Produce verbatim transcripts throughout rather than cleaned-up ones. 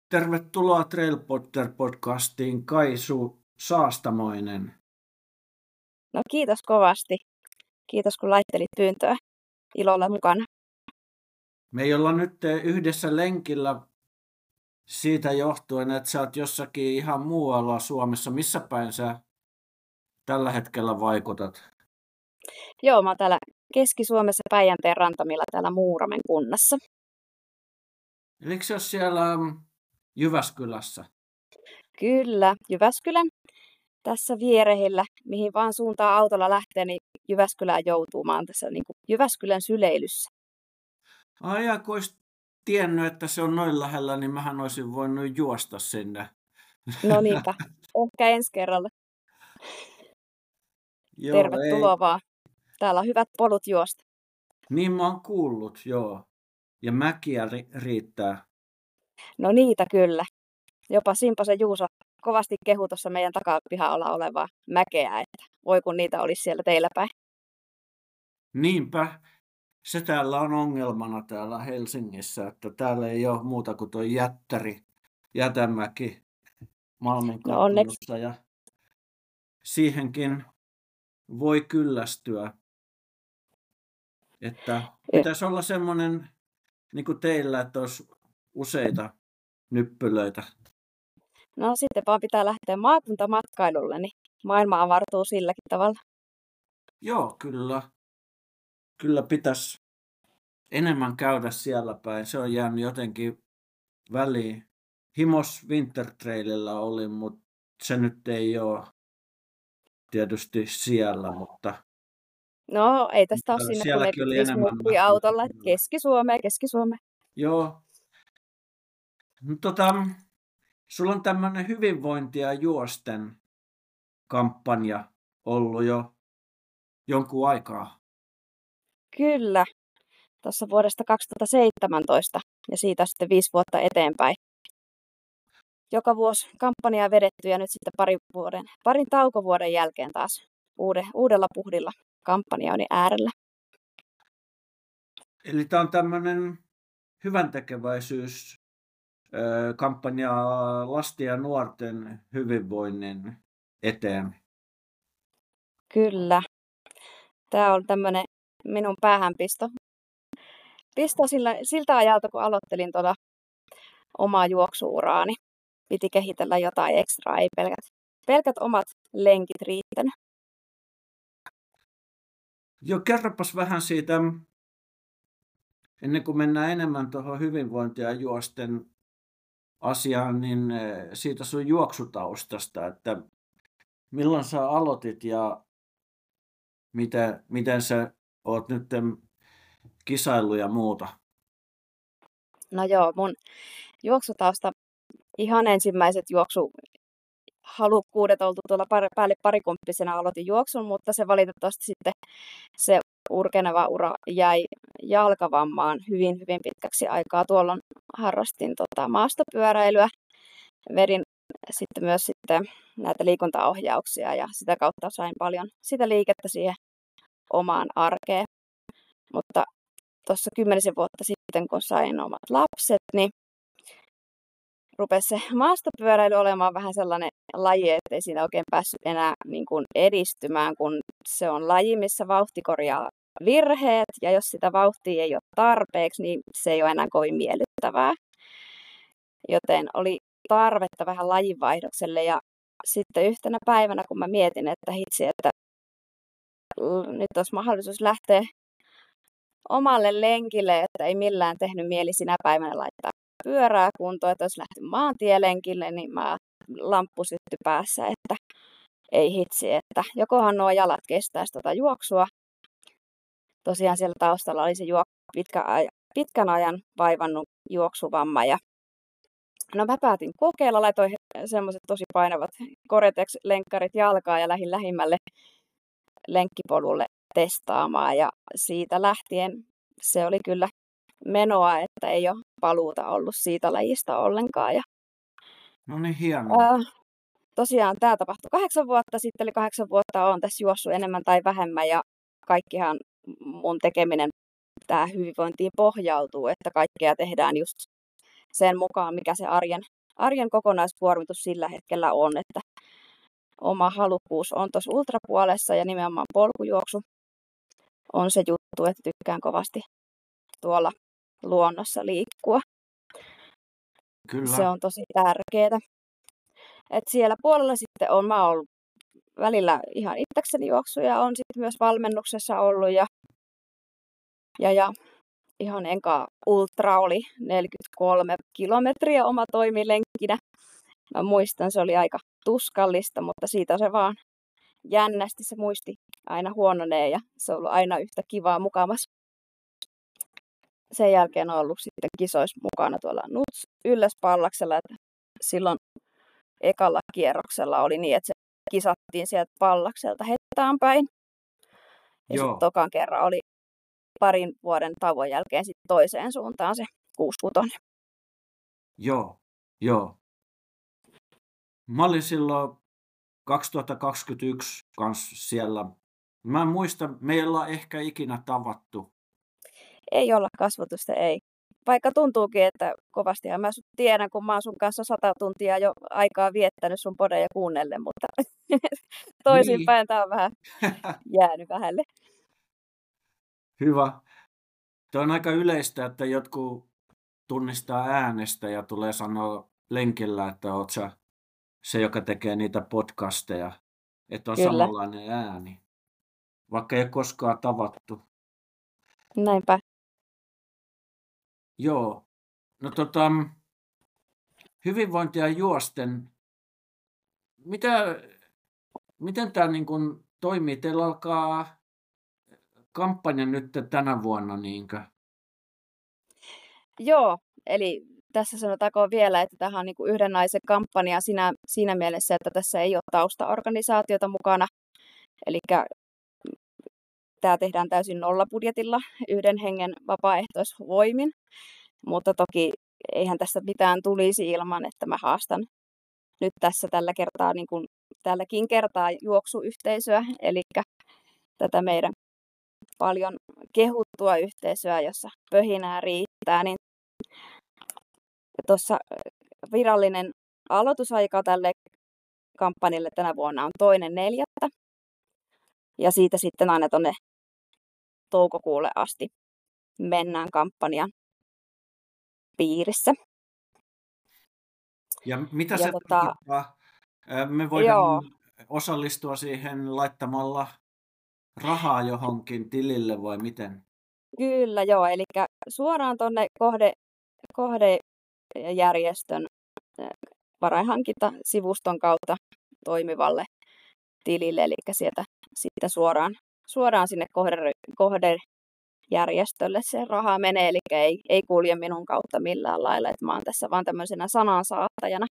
Tervetuloa Trail Potter podcastiin, Kaisu Saastamoinen. No kiitos kovasti. Kiitos kun laittelit pyyntöä. Ilolla mukana. Me ei olla nyt yhdessä lenkillä siitä johtuen, että sä oot jossakin ihan muualla Suomessa. Missä päin sä tällä hetkellä vaikutat? Joo, mä oon täällä Keski-Suomessa Päijänteen rantamilla täällä Muuramen kunnassa. Elikö se ole siellä Jyväskylässä? Kyllä, Jyväskylän tässä vierehillä, mihin vaan suuntaan autolla lähtee, niin Jyväskylään joutuu. Mä oon tässä niin kuin Jyväskylän syleilyssä. Ai ja kun olisi tiennyt, että se on noin lähellä, niin mähän olisin voinut juosta sinne. No niinpä, ehkä ensi kerralla. Joo, Tervetuloa ei. vaan. Täällä on hyvät polut juosta. Niin mä oon kuullut, joo. Ja mäkiä ri- riittää. No niitä kyllä. Jopa Simpasen Juuso kovasti kehu tuossa meidän takapihalla olevaa mäkeä, että voi kun niitä olisi siellä teillä päin. Niinpä. Se täällä on ongelmana täällä Helsingissä, että täällä ei ole muuta kuin tuo jättäri, Jätämäki Malmin No onneksi. kartanossa ja siihenkin voi kyllästyä. Että pitäisi olla semmoinen niin kuin teillä, että olisi useita nyppylöitä. No sitten vaan pitää lähteä maakuntamatkailulle, niin maailma avartuu silläkin tavalla. Joo, kyllä. Kyllä pitäisi enemmän käydä siellä päin. Se on jäänyt jotenkin väliin. Himos Wintertraililla oli, mutta se nyt ei ole tietysti siellä, mutta No ei tästä ole sinne kuin sielläkin oli neljäkymmentäviisi enemmän minuuttia autolla. Keski-Suomeen, Keski-Suomeen. Joo. No, tota, sulla on tämmöinen hyvinvointia juosten kampanja ollut jo jonkun aikaa. Kyllä. Tuossa vuodesta kaksituhattaseitsemäntoista ja siitä sitten viisi vuotta eteenpäin. Joka vuosi kampanjaa vedetty ja nyt sitten parin, vuoden, parin taukovuoden jälkeen taas uude, uudella puhdilla kampanjoinnin äärellä. Eli tämä on tämmöinen hyväntekeväisyys kampanja lasten ja nuorten hyvinvoinnin eteen. Kyllä. Tämä on tämmöinen minun päähänpisto. Pisto sillä, siltä ajalta, kun aloittelin tuota omaa juoksuuraani. Piti kehitellä jotain ekstraa, ei pelkät, pelkät omat lenkit riittänyt. Joo, kerropas vähän siitä, ennen kuin mennään enemmän tuohon hyvinvointia juosten asiaan, niin siitä sun juoksutaustasta, että milloin sä aloitit ja miten, miten sä oot nyt kisaillut ja muuta? No joo, mun juoksutausta ihan ensimmäiset juoksuhalukkuudet oltu tuolla päälle parikymppisenä aloitin juoksun, mutta se valitettavasti sitten se urkeneva ura jäi jalkavammaan hyvin, hyvin pitkäksi aikaa. Tuolloin harrastin tota maastopyöräilyä, vedin sitten myös sitten näitä liikuntaohjauksia ja sitä kautta sain paljon sitä liikettä siihen omaan arkeen. Mutta tuossa kymmenisen vuotta sitten, kun sain omat lapset, niin rupesi se maastopyöräily olemaan vähän sellainen laji, ettei siinä oikein päässyt enää niin kuin edistymään, kun se on laji, missä vauhti korjaa virheet, ja jos sitä vauhtia ei ole tarpeeksi, niin se ei ole enää kovin miellyttävää. Joten oli tarvetta vähän lajinvaihdokselle, ja sitten yhtenä päivänä, kun mä mietin, että hitsi, että nyt olisi mahdollisuus lähteä omalle lenkille, että ei millään tehnyt mieli sinä päivänä laittaa pyörää kuntoon, että jos lähti maantielenkille, niin mä lamppu syttyi päässä, että ei hitsi, että jokohan nuo jalat kestäisi tuota juoksua. Tosiaan siellä taustalla oli se juok- pitkä aj- pitkän ajan vaivannut juoksuvamma. Ja no mä päätin kokeilla, laitoin semmoiset tosi painavat Gore-Tex-lenkkarit jalkaan ja lähdin lähimmälle lenkkipolulle testaamaan. Ja siitä lähtien se oli kyllä menoa, että ei ole paluuta ollut siitä lajista ollenkaan. Ja, no niin, hienoa. ää, tosiaan tämä tapahtui kahdeksan vuotta sitten, eli kahdeksan vuotta olen tässä juossut enemmän tai vähemmän, ja kaikkihan mun tekeminen tähän hyvinvointiin pohjautuu, että kaikkea tehdään just sen mukaan, mikä se arjen, arjen kokonaiskuormitus sillä hetkellä on. Että oma halukkuus on tuossa ultrapuolessa ja nimenomaan polkujuoksu on se juttu, että tykkään kovasti tuolla luonnossa liikkua. Kyllä. Se on tosi tärkeää. Et siellä puolella sitten on mä ollut välillä ihan itsekseni juoksuja, on sitten myös valmennuksessa ollut ja, ja, ja ihan enka ultra oli neljäkymmentäkolme kilometriä oma toimilenkkinä. Mä muistan, se oli aika tuskallista, mutta siitä se vaan jännästi se muisti aina huononee ja se on ollut aina yhtä kivaa mukavassa. Sen jälkeen on ollut sitten kisoissa mukana tuolla Nuts Ylläs-Pallaksella, että silloin ekalla kierroksella oli niin, että se kisattiin sieltä Pallakselta Hettään päin. Ja sitten tokan kerran oli parin vuoden tauon jälkeen sitten toiseen suuntaan se kuusikymmentä. Joo, joo. Mä olin silloin kaksituhattakaksikymmentäyksi kanssa siellä. Mä en muista, meillä on ehkä ikinä tavattu. Ei olla kasvatusta, ei. Vaikka tuntuukin, että kovasti mä sut tiedän, kun mä oon sun kanssa sata tuntia jo aikaa viettänyt sun podeja kuunnellen, mutta toisinpäin niin. Tää on vähän jäänyt vähälle. Hyvä. Tuo on aika yleistä, että jotkut tunnistaa äänestä ja tulee sanoa lenkillä, että oot sä se, joka tekee niitä podcasteja. Että on Kyllä. samanlainen ääni, vaikka ei ole koskaan tavattu. Näinpä. Joo. No tota, hyvinvointia juosten. Mitä, miten tämä niin kun toimii? Teillä alkaa kampanja nyt tänä vuonna, niinkö? Joo, eli tässä sanotaanko vielä, että tämä on niin kuin yhden naisen kampanja siinä, siinä mielessä, että tässä ei ole taustaorganisaatiota mukana. Eli tämä tehdään täysin nollabudjetilla, yhden hengen vapaaehtoisvoimin. Mutta toki eihän tästä mitään tulisi ilman, että mä haastan nyt tässä tällä kertaa, niin kuin tälläkin kertaa juoksuyhteisöä, eli tätä meidän paljon kehuttua yhteisöä, jossa pöhinää riittää, niin tuossa virallinen aloitusaika tälle kampanjalle tänä vuonna on toinen neljättä. Ja siitä sitten aina tuonne toukokuulle asti mennään kampanjan piirissä. Ja mitä ja se tota, tarkoittaa? Me voidaan joo. osallistua siihen laittamalla rahaa johonkin tilille vai miten? Kyllä joo, eli suoraan tuonne kohde, kohdejärjestön varainhankintasivuston kautta toimivalle tilille, eli sieltä sitten suoraan, suoraan sinne kohde, kohdejärjestölle se raha menee, eli ei, ei kulje minun kautta millään lailla, että mä oon tässä vaan tämmöisenä sanansaattajana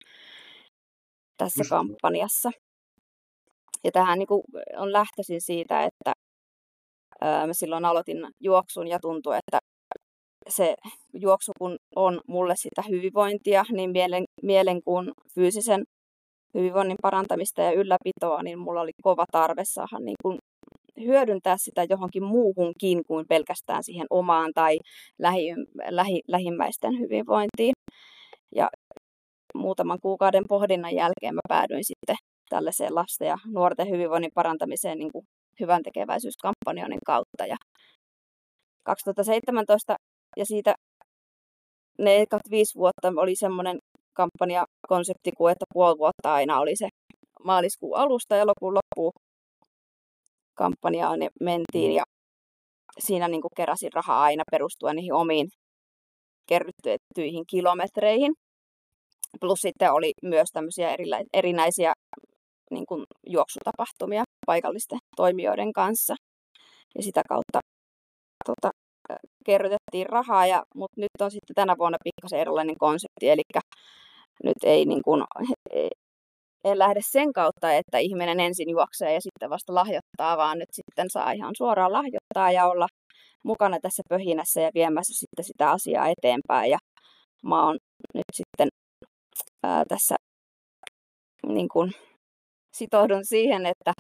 tässä Just. kampanjassa. Ja tähän niin kuin on lähtöisin siitä, että ää, mä silloin aloitin juoksun ja tuntui, että se juoksu kun on mulle sitä hyvinvointia, niin mielen, mielen kuin fyysisen hyvinvoinnin parantamista ja ylläpitoa, niin mulla oli kova tarve saada niin kuin hyödyntää sitä johonkin muuhunkin kuin pelkästään siihen omaan tai lähi, lähi, lähimmäisten hyvinvointiin. Ja muutaman kuukauden pohdinnan jälkeen mä päädyin sitten tällaiseen lasten ja nuorten hyvinvoinnin parantamiseen niin kuin hyvän tekeväisyyskampanjoinnin kautta. Ja kaksituhattaseitsemäntoista ja siitä ne ekat viisi vuotta oli semmoinen kampanjakonsepti kuin, että puoli vuotta aina oli se maaliskuun alusta ja elokuun loppuun kampanjaan mentiin ja siinä niin kuin keräsin rahaa aina perustuen niihin omiin kerryttyihin kilometreihin. Plus sitten oli myös tämmöisiä erila- erinäisiä niin kuin juoksutapahtumia paikallisten toimijoiden kanssa. Ja sitä kautta tota, kerrytettiin rahaa, ja, mutta nyt on sitten tänä vuonna pikkasen erilainen konsepti. Eli nyt ei niin kuin, en lähde sen kautta, että ihminen ensin juoksee ja sitten vasta lahjoittaa, vaan nyt sitten saa ihan suoraan lahjoittaa ja olla mukana tässä pöhinässä ja viemässä sitten sitä asiaa eteenpäin. Ja mä oon nyt sitten ää, tässä niin kuin sitoudun siihen, että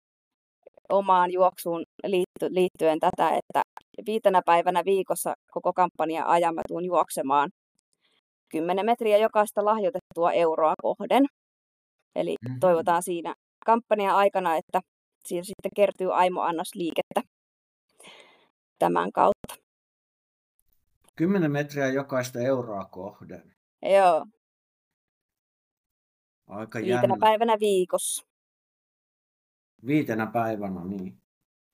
omaan juoksuun liitty, liittyen tätä, että viitenä päivänä viikossa koko kampanja ajan mä tuun juoksemaan kymmenen metriä jokaista lahjoitettua euroa kohden. Eli Mm-hmm. toivotaan siinä kampanjan aikana, että siinä sitten kertyy aimo-annos liikettä tämän kautta. kymmenen metriä jokaista euroa kohden. Joo. Aika Viitenä jännä. päivänä viikossa. Viitenä päivänä, niin.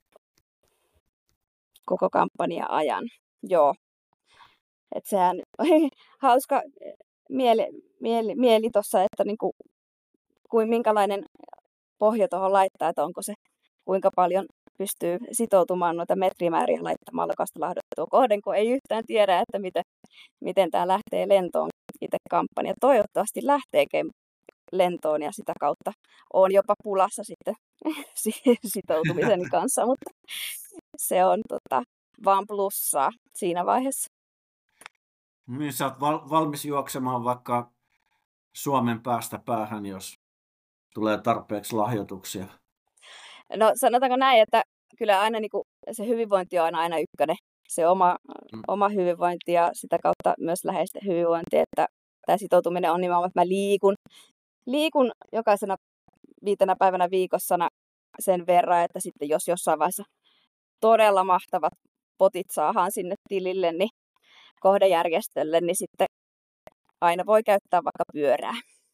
Koko kampanjan ajan. Joo. Et sehän oli hauska mieli, mieli, mieli tuossa, että niinku, kuin minkälainen pohja tuohon laittaa, että onko se kuinka paljon pystyy sitoutumaan noita metrimääriä laittamaan lakasta lahjoitettua kohden, kun ei yhtään tiedä, että miten, miten tämä lähtee lentoon itse kampanja. Toivottavasti lähteekin lentoon ja sitä kautta olen jopa pulassa sitten sitoutumiseni kanssa, mutta se on tota, vaan plussaa siinä vaiheessa. Niin sä oot val- valmis juoksemaan vaikka Suomen päästä päähän, jos tulee tarpeeksi lahjoituksia. No sanotaanko näin, että kyllä aina niin kuin, se hyvinvointi on aina, aina ykkönen. Se oma, mm. oma hyvinvointi ja sitä kautta myös läheisten hyvinvointi, että tämä sitoutuminen on nimenomaan, että mä liikun. Liikun jokaisena viitenä päivänä viikossa sen verran, että sitten jos jossain vaiheessa todella mahtavat potit saadaan sinne tilille, niin kohdejärjestölle, niin sitten aina voi käyttää vaikka pyörää.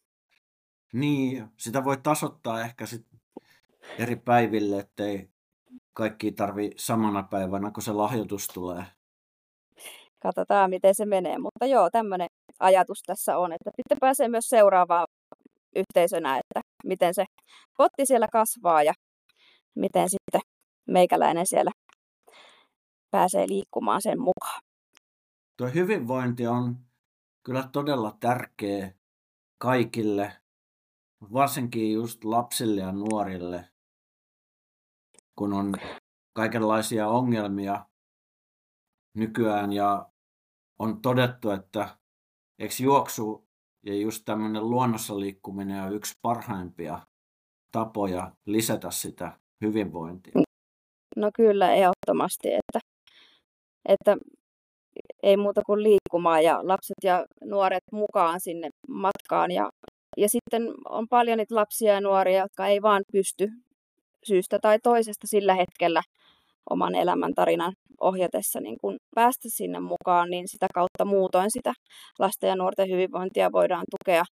Niin, sitä voi tasoittaa ehkä sit eri päiville, ettei kaikki tarvi samana päivänä, kun se lahjoitus tulee. Katsotaan, miten se menee, mutta joo, tämmöinen ajatus tässä on, että sitten pääsee myös seuraavaan yhteisönä, että miten se potti siellä kasvaa ja miten sitten meikäläinen siellä pääsee liikkumaan sen mukaan. Tuo hyvinvointi on kyllä todella tärkeä kaikille, varsinkin just lapsille ja nuorille, kun on kaikenlaisia ongelmia nykyään ja on todettu, että eikö juoksu ja just tämmöinen luonnossa liikkuminen on yksi parhaimpia tapoja lisätä sitä hyvinvointia. No kyllä, ehdottomasti, että, että ei muuta kuin liikkumaan ja lapset ja nuoret mukaan sinne matkaan. Ja, ja sitten on paljon niitä lapsia ja nuoria, jotka ei vaan pysty syystä tai toisesta sillä hetkellä oman elämäntarinan ohjatessa niin kun päästä sinne mukaan, niin sitä kautta muutoin sitä lasten ja nuorten hyvinvointia voidaan tukea.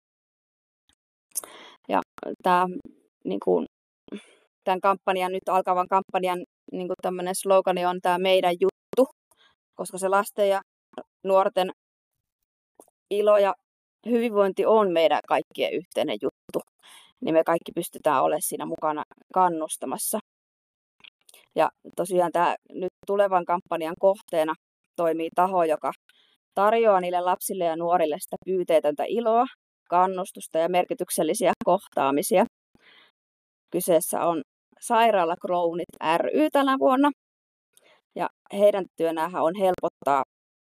Ja tämä, niin kun, tämän kampanjan, nyt alkavan kampanjan niin kun tämmöinen slogani on tämä meidän juttu, koska se lasten ja nuorten ilo ja hyvinvointi on meidän kaikkien yhteinen juttu, niin me kaikki pystytään olemaan siinä mukana kannustamassa. Ja tosiaan tämä nyt tulevan kampanjan kohteena toimii taho, joka tarjoaa niille lapsille ja nuorille sitä pyyteetöntä iloa, kannustusta ja merkityksellisiä kohtaamisia. Kyseessä on Sairaalaklounit ry tänä vuonna. Ja heidän työnään on helpottaa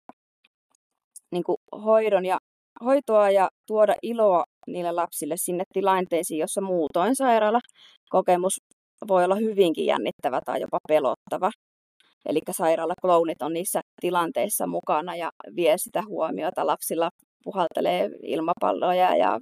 niin kuin hoidon ja, hoitoa ja tuoda iloa niille lapsille sinne tilanteisiin, jossa muutoin sairaalakokemus voi olla hyvinkin jännittävä tai jopa pelottava. Eli sairaalaklounit on niissä tilanteissa mukana ja vie sitä huomiota. Lapsilla puhaltelee ilmapalloja ja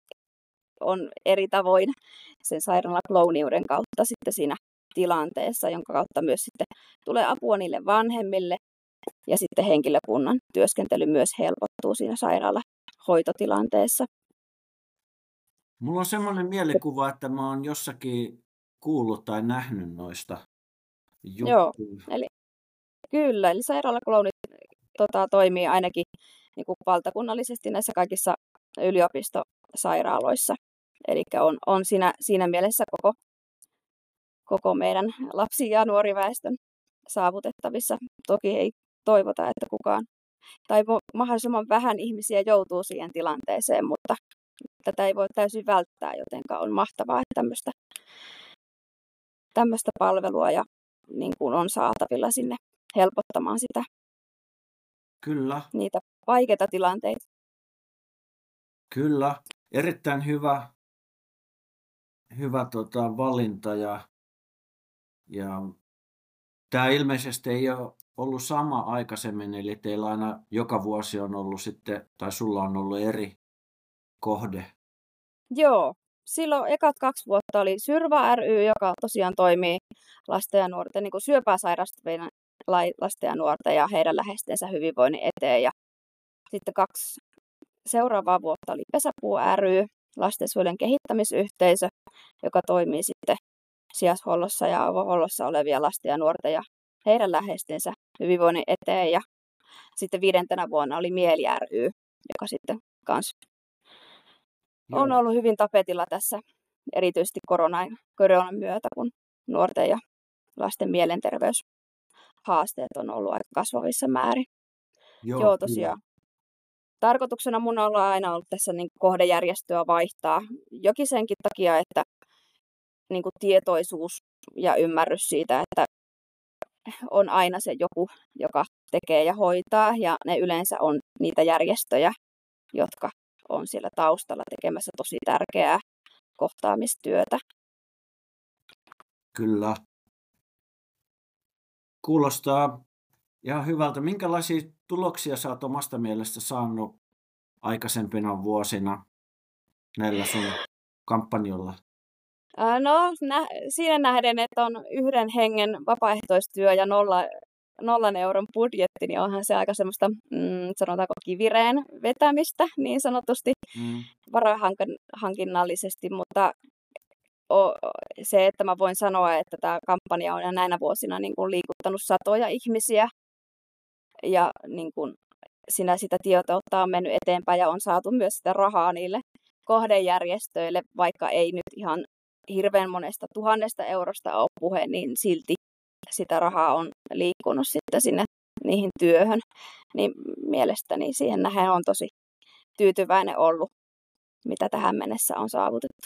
on eri tavoin sen sairaalaklouniuden kautta sitten siinä tilanteessa, jonka kautta myös sitten tulee apua niille vanhemmille ja sitten henkilökunnan työskentely myös helpottuu siinä sairaalahoitotilanteessa. Mulla on semmoinen mielikuva, että mä oon jossakin kuullut tai nähnyt noista juttuja. Joo, eli kyllä, eli sairaalaklounit tota, toimii ainakin niin kuin valtakunnallisesti näissä kaikissa yliopistosairaaloissa. Eli on, on siinä, siinä mielessä koko, koko meidän lapsi- ja nuoriväestön saavutettavissa. Toki ei toivota, että kukaan tai mahdollisimman vähän ihmisiä joutuu siihen tilanteeseen, mutta tätä ei voi täysin välttää, jotenka on mahtavaa, että tämmöistä, tämmöistä palvelua ja niin kuin on saatavilla sinne helpottamaan sitä, Kyllä. niitä vaikeita tilanteita. Kyllä, erittäin hyvä, hyvä tota, valinta ja, ja tämä ilmeisesti ei ole ollut sama aikaisemmin, eli teillä aina joka vuosi on ollut sitten, tai sulla on ollut eri kohde? Joo, silloin ekat kaksi vuotta oli Syrva ry, joka tosiaan toimii lasten ja nuorten, niin kuin syöpää sairastavien lasten ja nuorten ja heidän läheistensä hyvinvoinnin eteen. Ja sitten kaksi seuraavaa vuotta oli Pesäpuu ry, lastensuojelun kehittämisyhteisö, joka toimii sitten sijaishuollossa ja avohuollossa olevia lasten ja nuorten ja heidän läheistensä hyvinvoinnin eteen. Ja sitten viidentenä vuonna oli Mieli ry, joka sitten kanssa on Joo. ollut hyvin tapetilla tässä, erityisesti koronan, koronan myötä, kun nuorten ja lasten mielenterveyshaasteet on ollut aika kasvavissa määrin. Joo, Joo, kyllä. tosiaan. Tarkoituksena mun on aina ollut tässä niin kohdejärjestöä vaihtaa jokin senkin takia, että niin kuin tietoisuus ja ymmärrys siitä, että on aina se joku, joka tekee ja hoitaa, ja ne yleensä on niitä järjestöjä, jotka on siellä taustalla tekemässä tosi tärkeää kohtaamistyötä. Kyllä. Kuulostaa ihan hyvältä. Minkälaisia tuloksia sä oot omasta mielestä saanut aikaisempina vuosina näillä sun kampanjoilla? No, nä- siinä nähden, että on yhden hengen vapaaehtoistyö ja nolla, nollan euron budjetti, niin onhan se aika semmoista, mm, sanotaanko kivireen vetämistä niin sanotusti Mm. varahankinnallisesti, mutta o- se, että mä voin sanoa, että tämä kampanja on näinä vuosina niin kuin liikuttanut satoja ihmisiä ja niin kuin siinä sitä tietoutta on mennyt eteenpäin ja on saatu myös sitä rahaa niille kohdejärjestöille, vaikka ei nyt ihan hirveän monesta tuhannesta eurosta ole puhe, niin silti sitä rahaa on liikkunut sitten sinne niihin työhön. Niin mielestäni siihen nähden on tosi tyytyväinen ollut, mitä tähän mennessä on saavutettu.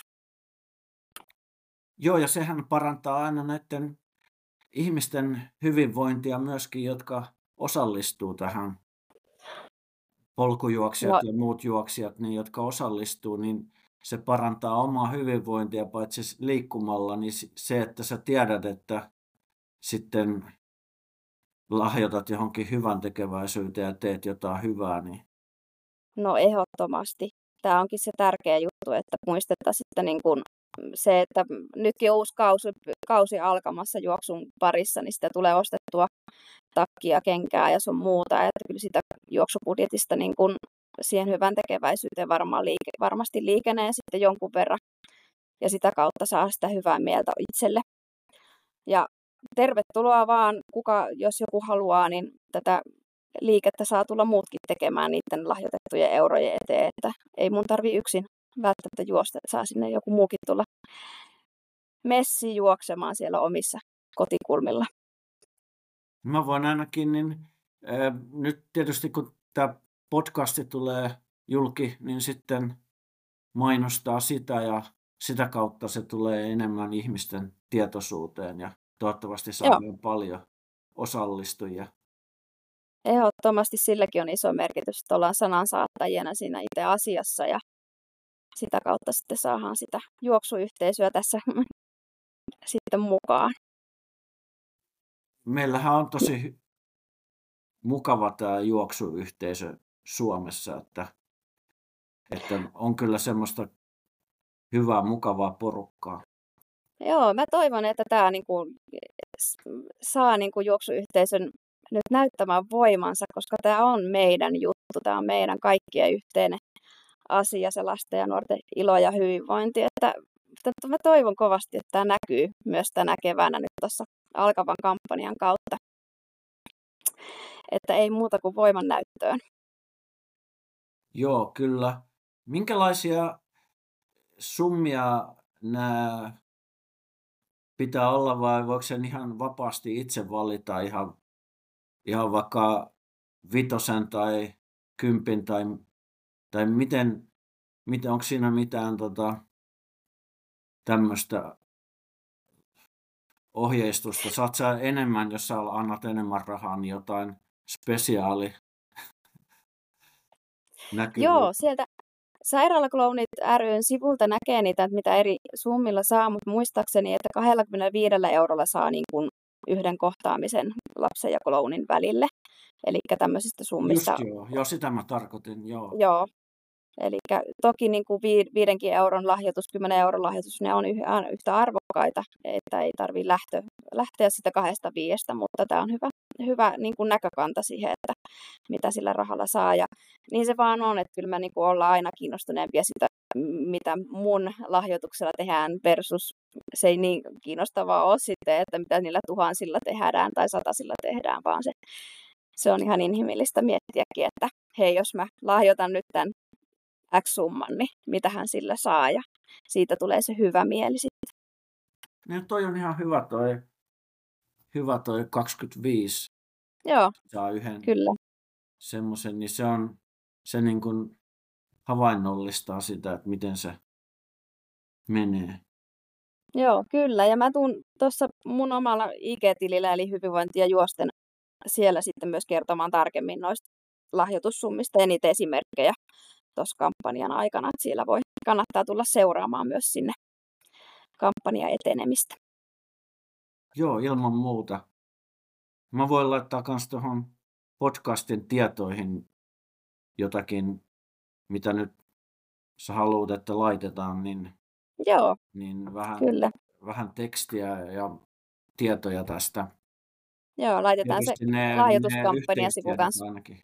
Joo, ja sehän parantaa aina näiden ihmisten hyvinvointia myöskin, jotka osallistuu tähän. Polkujuoksijat No, ja muut juoksijat, niin jotka osallistuu, niin se parantaa omaa hyvinvointia paitsi liikkumalla, niin se, että sä tiedät, että sitten lahjoitat johonkin hyvän tekeväisyyteen ja teet jotain hyvää. Niin... no ehdottomasti. Tämä onkin se tärkeä juttu, että muistetaan sitten niin kuin se, että nytkin on uusi kausi, kausi alkamassa juoksun parissa, niin sitä tulee ostettua takkia, kenkää ja sun muuta. Että kyllä sitä juoksubudjetista niin kuin siihen hyvän tekeväisyyteen varmaan liike, varmasti liikenee sitten jonkun verran. Ja sitä kautta saa sitä hyvää mieltä itselle. Ja tervetuloa vaan, kuka, jos joku haluaa, niin tätä liikettä saa tulla muutkin tekemään niiden lahjoitettujen eurojen eteen. Että ei mun tarvi yksin välttämättä juosta, että saa sinne joku muukin tulla messi juoksemaan siellä omissa kotikulmilla. Mä voin ainakin, niin, äh, nyt tietysti kun tämä podcasti tulee julki, niin sitten mainostaa sitä ja sitä kautta se tulee enemmän ihmisten tietoisuuteen ja toivottavasti saadaan paljon osallistujia. Ehdottomasti silläkin on iso merkitys, että ollaan sanansaattajina siinä itse asiassa ja sitä kautta sitten saadaan sitä juoksuyhteisöä tässä sitten mukaan. Meillähän on tosi mukava tämä juoksuyhteisö Suomessa, että, että on kyllä semmoista hyvää, mukavaa porukkaa. Joo, mä toivon, että tämä niinku saa niinku juoksuyhteisön nyt näyttämään voimansa, koska tämä on meidän juttu, tämä on meidän kaikkien yhteinen asia, se lasten ja nuorten ilo ja hyvinvointi. Että, että mä toivon kovasti, että tämä näkyy myös tänä keväänä nyt tuossa alkavan kampanjan kautta. Että ei muuta kuin voiman näyttöön. Joo, kyllä. Minkälaisia summia nämä pitää olla vai voiko sen ihan vapaasti itse valita ihan, ihan vaikka vitosen tai kympin tai, tai miten, miten, onko siinä mitään tota, tämmöistä ohjeistusta? Saat sä enemmän, jos sä annat enemmän rahaa, niin jotain spesiaali näkyvyyttä? Joo, sieltä Sairaalaklounit ry:n sivulta näkee niitä, mitä eri summilla saa, mutta muistaakseni, että kaksikymmentäviisi eurolla saa niin kuin yhden kohtaamisen lapsen ja klounin välille. Eli tämmöisistä summista. Just joo, joo, sitä mä tarkoitin, joo. Joo. Eli toki niin kuin viidenkin euron lahjoitus, kymmenen euron lahjoitus, ne on yhtä arvokkaita, että ei tarvitse lähteä, lähteä sitä kahdesta viiestä, mutta tämä on hyvä, hyvä niin kuin näkökanta siihen, että mitä sillä rahalla saa. Ja niin se vaan on, että kyllä me niin kuin ollaan aina kiinnostuneempia sitä, mitä mun lahjoituksella tehdään versus se ei niin kiinnostavaa ole sitten, että mitä niillä tuhansilla tehdään tai satasilla tehdään, vaan se, se on ihan inhimillistä miettiäkin, että hei, jos mä lahjoitan nyt tämän X-summan, niin mitähän sillä saa, ja siitä tulee se hyvä mieli sitten. No toi on ihan hyvä toi, hyvä toi kaksikymmentäviisi. Joo, saa yhden kyllä. semmoisen, niin se on, se niin kuin havainnollistaa sitä, että miten se menee. Joo, kyllä, ja mä tuun tuossa mun omalla I G-tilillä, eli hyvinvointi ja juosten, siellä sitten myös kertomaan tarkemmin noista lahjoitussummista ja niitä esimerkkejä tuossa kampanjan aikana, että siellä voi kannattaa tulla seuraamaan myös sinne kampanjan etenemistä. Joo, ilman muuta. Mä voin laittaa myös tuohon podcastin tietoihin jotakin, mitä nyt sä haluat, että laitetaan, niin, Joo, niin vähän, kyllä. vähän tekstiä ja tietoja tästä. Joo, laitetaan Tietysti se ne, lahjoituskampanjan ne sivu kanssa. ainakin.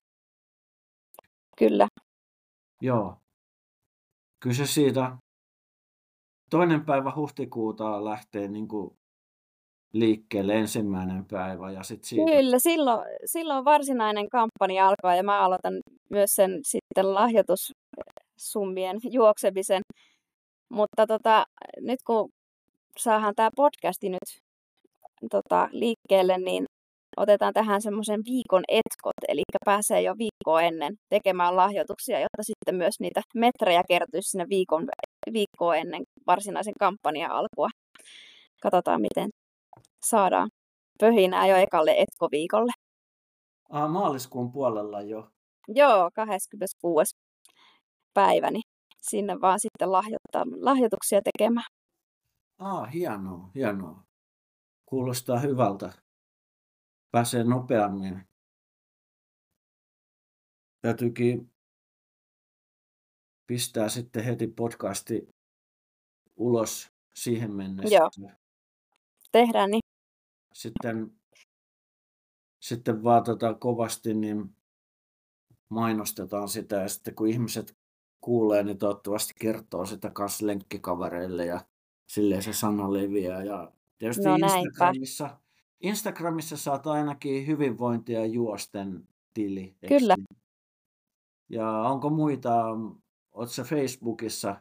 Kyllä. Joo. Kyllä se siitä toinen päivä huhtikuuta lähtee niin kuin liikkeelle ensimmäinen päivä ja sitten siitä. Kyllä, silloin, silloin varsinainen kampanja alkaa ja mä aloitan myös sen sitten lahjoitussummien juoksemisen. Mutta tota, nyt kun saadaan tämä podcasti nyt tota, liikkeelle, niin otetaan tähän semmoisen viikon etkot, eli pääsee jo viikkoa ennen tekemään lahjoituksia, jotta sitten myös niitä metrejä kertyisi sinne viikon, viikkoa ennen varsinaisen kampanjan alkua. Katsotaan, miten saadaan pöhinää jo ekalle etkoviikolle. Ah, maaliskuun puolella jo. Joo, kahdeskymmeneskuudes päivä, niin sinne vaan sitten lahjoittaa, lahjoituksia tekemään. Ah, hienoa, hienoa. Kuulostaa hyvältä. Pääsee nopeammin. Täytyykin pistää sitten heti podcasti ulos siihen mennessä. Joo, tehdään niin. Sitten, sitten vaan tota kovasti niin mainostetaan sitä ja sitten kun ihmiset kuulee, niin toivottavasti kertoo sitä kanssa lenkkikavereille ja silleen se sana leviää. Ja tietysti No Instagramissa, Instagramissa saat ainakin hyvinvointia juosten tili. Kyllä. Niin? Ja onko muita, ootko sä Facebookissa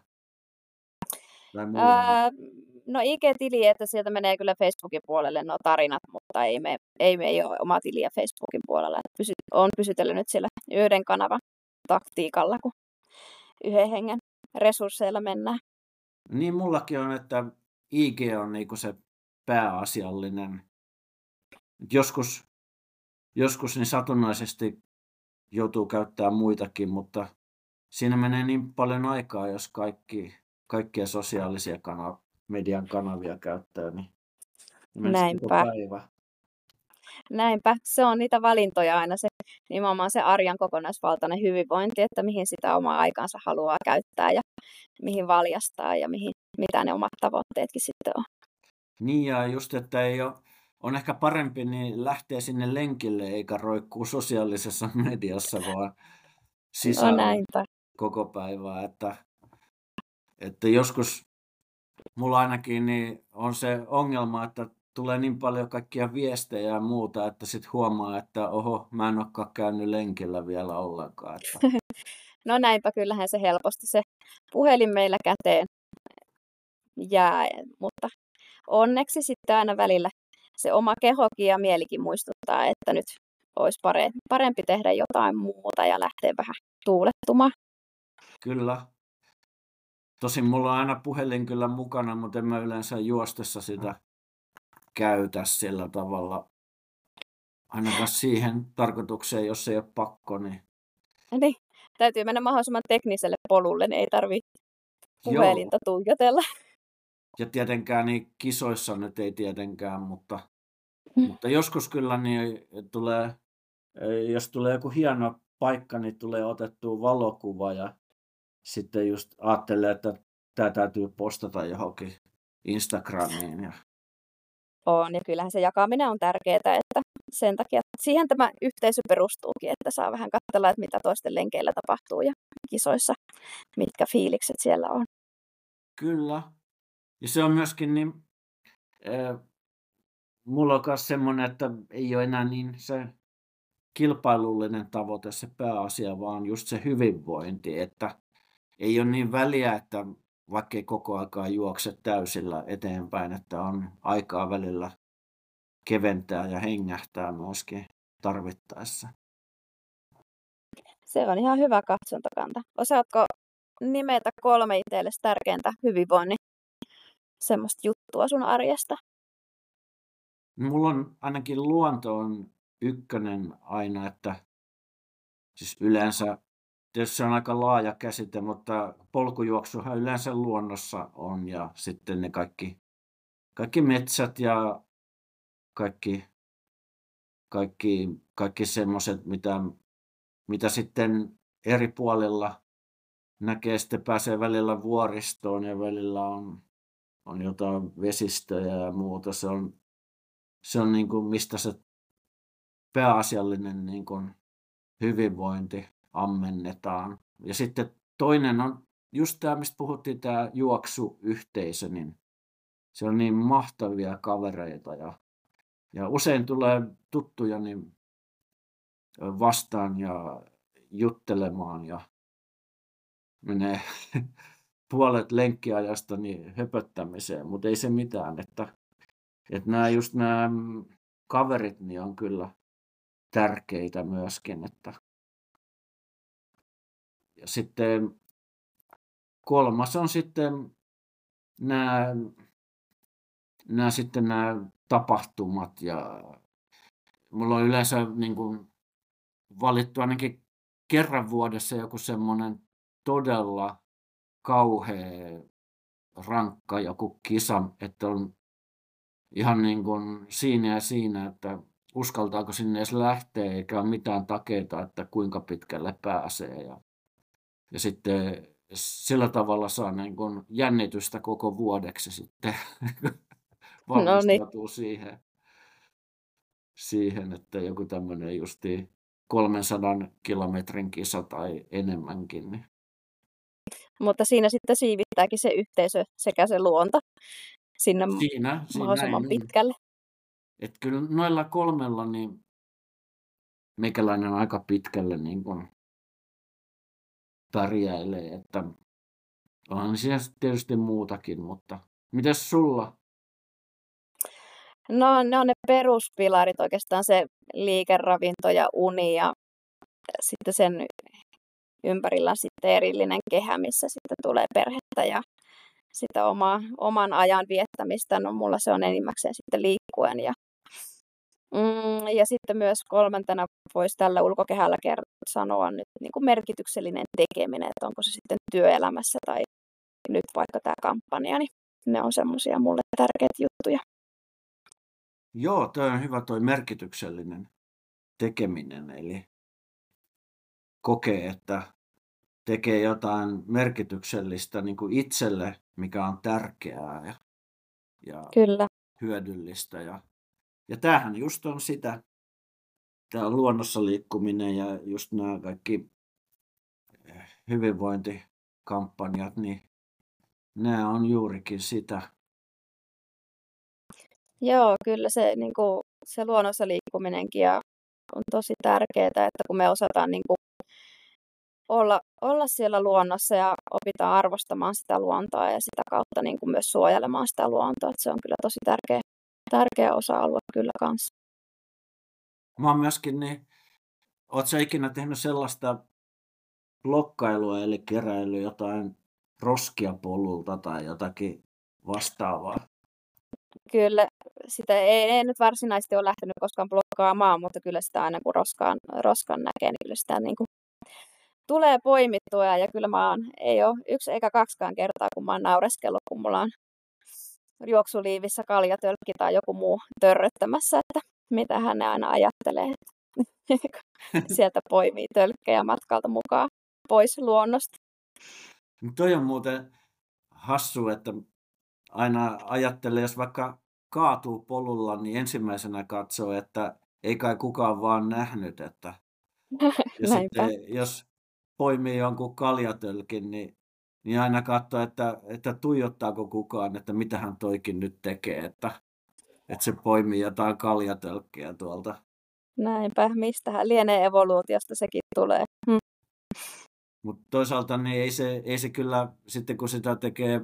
tai muualla? Ää, no I G-tili, että sieltä menee kyllä Facebookin puolelle nuo tarinat, mutta ei me, ei me ei ole oma tiliä Facebookin puolella. Pysy, olen pysytellyt nyt siellä yhden kanavan taktiikalla, kun yhden hengen resursseilla mennään. Niin mullakin on, että I G on niinku se pääasiallinen. Joskus, joskus niin satunnaisesti joutuu käyttämään muitakin, mutta siinä menee niin paljon aikaa, jos kaikki, kaikkia sosiaalisia kanavia, median kanavia käyttää, niin Näinpä. päivä. Näinpä. Se on niitä valintoja aina se nimenomaan se arjan kokonaisvaltainen hyvinvointi, että mihin sitä omaa aikansa haluaa käyttää ja mihin valjastaa ja mihin, mitä ne omat tavoitteetkin sitten on. Niin ja just, että ei ole, on ehkä parempi niin lähteä sinne lenkille eikä roikkuu sosiaalisessa mediassa, vaan sisällä no koko päivää. Että, että joskus mulla ainakin niin on se ongelma, että tulee niin paljon kaikkia viestejä ja muuta, että sitten huomaa, että oho, mä en olekaan käynyt lenkillä vielä ollenkaan. Että... no näinpä, kyllähän se helposti se puhelin meillä käteen jää, mutta onneksi sitten aina välillä se oma kehokin ja mielikin muistuttaa, että nyt olisi parempi tehdä jotain muuta ja lähteä vähän tuulettumaan. Kyllä. Tosin mulla on aina puhelin kyllä mukana, mutta en mä yleensä juostessa sitä käytä sillä tavalla. Ainakaan siihen tarkoitukseen, jos ei ole pakko. Niin, niin täytyy mennä mahdollisimman tekniselle polulle, niin ei tarvitse puhelinta tuijotella. Ja tietenkään niin kisoissa nyt ei tietenkään, mutta Mutta joskus kyllä niin tulee, jos tulee joku hieno paikka, niin tulee otettua valokuva ja sitten just ajattelee, että tämä täytyy postata johonkin Instagramiin. Ja... On, ja kyllähän se jakaminen on tärkeää, että sen takia siihen tämä yhteisö perustuukin, että saa vähän katsella, että mitä toisten lenkeillä tapahtuu ja kisoissa, mitkä fiilikset siellä on. Kyllä. Ja se on myöskin niin, äh, mulla on myös semmoinen, että ei ole enää niin se kilpailullinen tavoite se pääasia, vaan just se hyvinvointi, että ei ole niin väliä, että vaikka ei koko aikaa juokse täysillä eteenpäin, että on aikaa välillä keventää ja hengähtää myöskin tarvittaessa. Se on ihan hyvä katsontakanta. Osaatko nimetä kolme itsellesi tärkeintä hyvinvoinnin semmoista juttua sun arjesta? Mulla on ainakin luonto on ykkönen aina, että siis yleensä, tietysti se on aika laaja käsite, mutta polkujuoksuhan yleensä luonnossa on ja sitten ne kaikki, kaikki metsät ja kaikki, kaikki, kaikki semmoiset, mitä, mitä sitten eri puolilla näkee, sitten pääsee välillä vuoristoon ja välillä on, on jotain vesistöjä ja muuta. Se on, se on niin kuin, mistä se pääasiallinen niin kuin hyvinvointi ammennetaan. Ja sitten toinen on just tämä, mistä puhuttiin, tämä juoksuyhteisö, niin se on niin mahtavia kavereita ja, ja usein tulee tuttuja niin vastaan ja juttelemaan ja menee puolet lenkkiajasta niin höpöttämiseen, mutta ei se mitään, että, että nämä just nämä kaverit niin on kyllä tärkeitä myöskin, että ja sitten kolmas on sitten nämä, nämä, sitten nämä tapahtumat ja mulla on yleensä niin kuin valittu ainakin kerran vuodessa joku semmoinen todella kauhea, rankka joku kisa, että on ihan niin kuin siinä ja siinä, että uskaltaako sinne edes lähteä, eikä ole mitään takeita, että kuinka pitkälle pääsee. Ja, ja sitten sillä tavalla saa niin kuin jännitystä koko vuodeksi sitten valmistautuu no niin. siihen, siihen, että joku tämmöinen justiin kolmensadan kilometrin kisa tai enemmänkin. Niin. Mutta siinä sitten siivittääkin se yhteisö sekä se luonto sinne siinä, mahdollisimman siinä pitkälle. Et kyllä noilla kolmella niin meikäläinen aika pitkälle niin kuin pärjäilee, että onhan siellä tietysti muutakin, mutta mitäs sulla? No ne on ne peruspilarit oikeastaan se liikeravinto ja uni ja sitten sen ympärillä sitten erillinen kehä, missä sitten tulee perhettä ja sitä omaa, oman ajan viettämistä. No mulla se on enimmäkseen sitten liikkuen ja Mm, ja sitten myös kolmantena voisi tällä ulkokehällä sanoa nyt niin kuin merkityksellinen tekeminen, että onko se sitten työelämässä tai nyt vaikka tämä kampanja, niin ne on semmoisia mulle tärkeitä juttuja. Joo, toi on hyvä toi merkityksellinen tekeminen, eli kokee, että tekee jotain merkityksellistä niin kuin itselle, mikä on tärkeää ja, ja Kyllä. hyödyllistä. Ja, ja tämähän just on sitä, tämä luonnossa liikkuminen ja just nämä kaikki hyvinvointikampanjat, niin nämä on juurikin sitä. Joo, kyllä se, niin kuin, se luonnossa liikkuminenkin ja on tosi tärkeää, että kun me osataan niin kuin, olla, olla siellä luonnossa ja opitaan arvostamaan sitä luontoa ja sitä kautta niin kuin, myös suojelemaan sitä luontoa. Että se on kyllä tosi tärkeä, tärkeä osa-alue kyllä kanssa. Mä oon myöskin, niin, oot sä ikinä tehnyt sellaista blokkailua eli keräilyä jotain roskia polulta tai jotakin vastaavaa? Kyllä, sitä ei, ei nyt varsinaisesti ole lähtenyt koskaan blokkaamaan, mutta kyllä sitä aina kun roskaan, roskan näkee, niin kyllä sitä niin kuin tulee poimittua. Ja kyllä mä oon, ei ole yksi eikä kaksikaan kertaa, kun mä oon naureskellut, kun mulla on juoksuliivissä kaljatölkki tai joku muu törröttämässä, että mitä hän aina ajattelee, että sieltä poimii tölkkejä matkalta mukaan pois luonnosta. Toi on muuten hassu, että aina ajattelee, jos vaikka kaatuu polulla, niin ensimmäisenä katsoo, että ei kai kukaan vaan nähnyt. Että... Ja Näinpä. sitten jos poimii jonkun kaljatölkin, niin, niin aina katsoo, että, että tuijottaako kukaan, että mitä hän toikin nyt tekee, että, että se poimii jotain kaljatölkkiä tuolta. Näinpä, mistähän lienee evoluutiosta sekin tulee. Hm. Mutta toisaalta niin ei, se, ei se kyllä, sitten kun sitä tekee